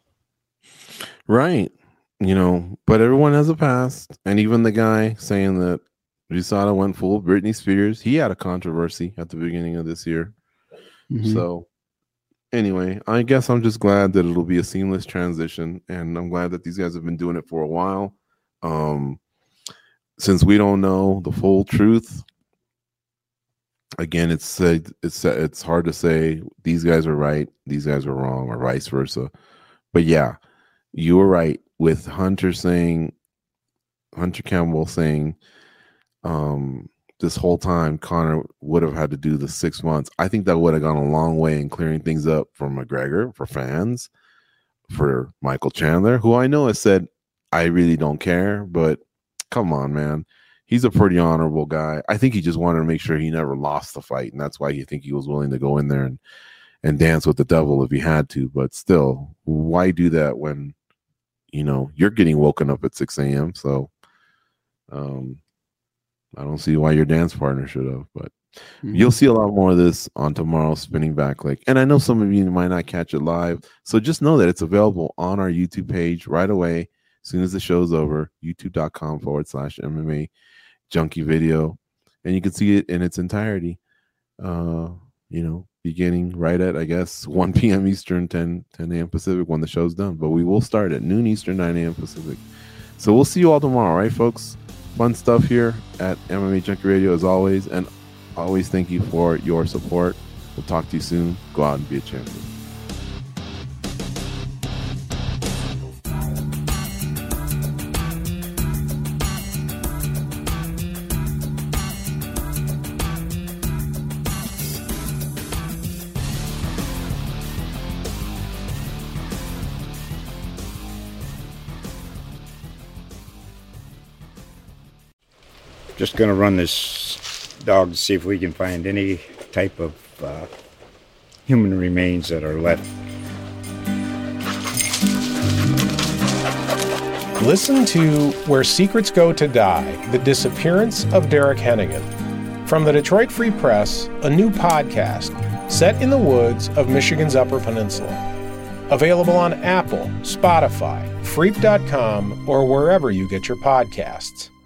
Right. You know, but everyone has a past, and even the guy saying that U S A D A went full Britney Spears. He had a controversy at the beginning of this year. Mm-hmm. So anyway, I guess I'm just glad that it'll be a seamless transition, and I'm glad that these guys have been doing it for a while. Um, since we don't know the full truth, again, it's uh, it's uh, it's hard to say these guys are right, these guys are wrong, or vice versa. But yeah, you were right with Hunter saying, Hunter Campbell saying, um, this whole time Conor would have had to do the six months. I think that would have gone a long way in clearing things up for McGregor, for fans, for Michael Chandler, who I know has said, I really don't care, but come on, man. He's a pretty honorable guy. I think he just wanted to make sure he never lost the fight, and that's why you think he was willing to go in there and, and dance with the devil if he had to. But still, why do that when, you know, you're getting woken up at six a.m.? So, um, I don't see why your dance partner should have, but mm-hmm. you'll see a lot more of this on tomorrow's Spinning Back Click. And I know some of you might not catch it live, so just know that it's available on our YouTube page right away as soon as the show's over, youtube.com forward slash MMA Junkie video. And you can see it in its entirety, uh, you know, beginning right at, I guess, one p.m. Eastern, ten a.m. Pacific when the show's done. But we will start at noon Eastern, nine a.m. Pacific. So we'll see you all tomorrow, right, folks? Fun stuff here at M M A Junkie Radio as always, and always thank you for your support. We'll talk to you soon. Go out and be a champion. Just going to run this dog to see if we can find any type of uh, human remains that are left. Listen to Where Secrets Go to Die, The Disappearance of Derek Hennigan. From the Detroit Free Press, a new podcast set in the woods of Michigan's Upper Peninsula. Available on Apple, Spotify, Freep dot com, or wherever you get your podcasts.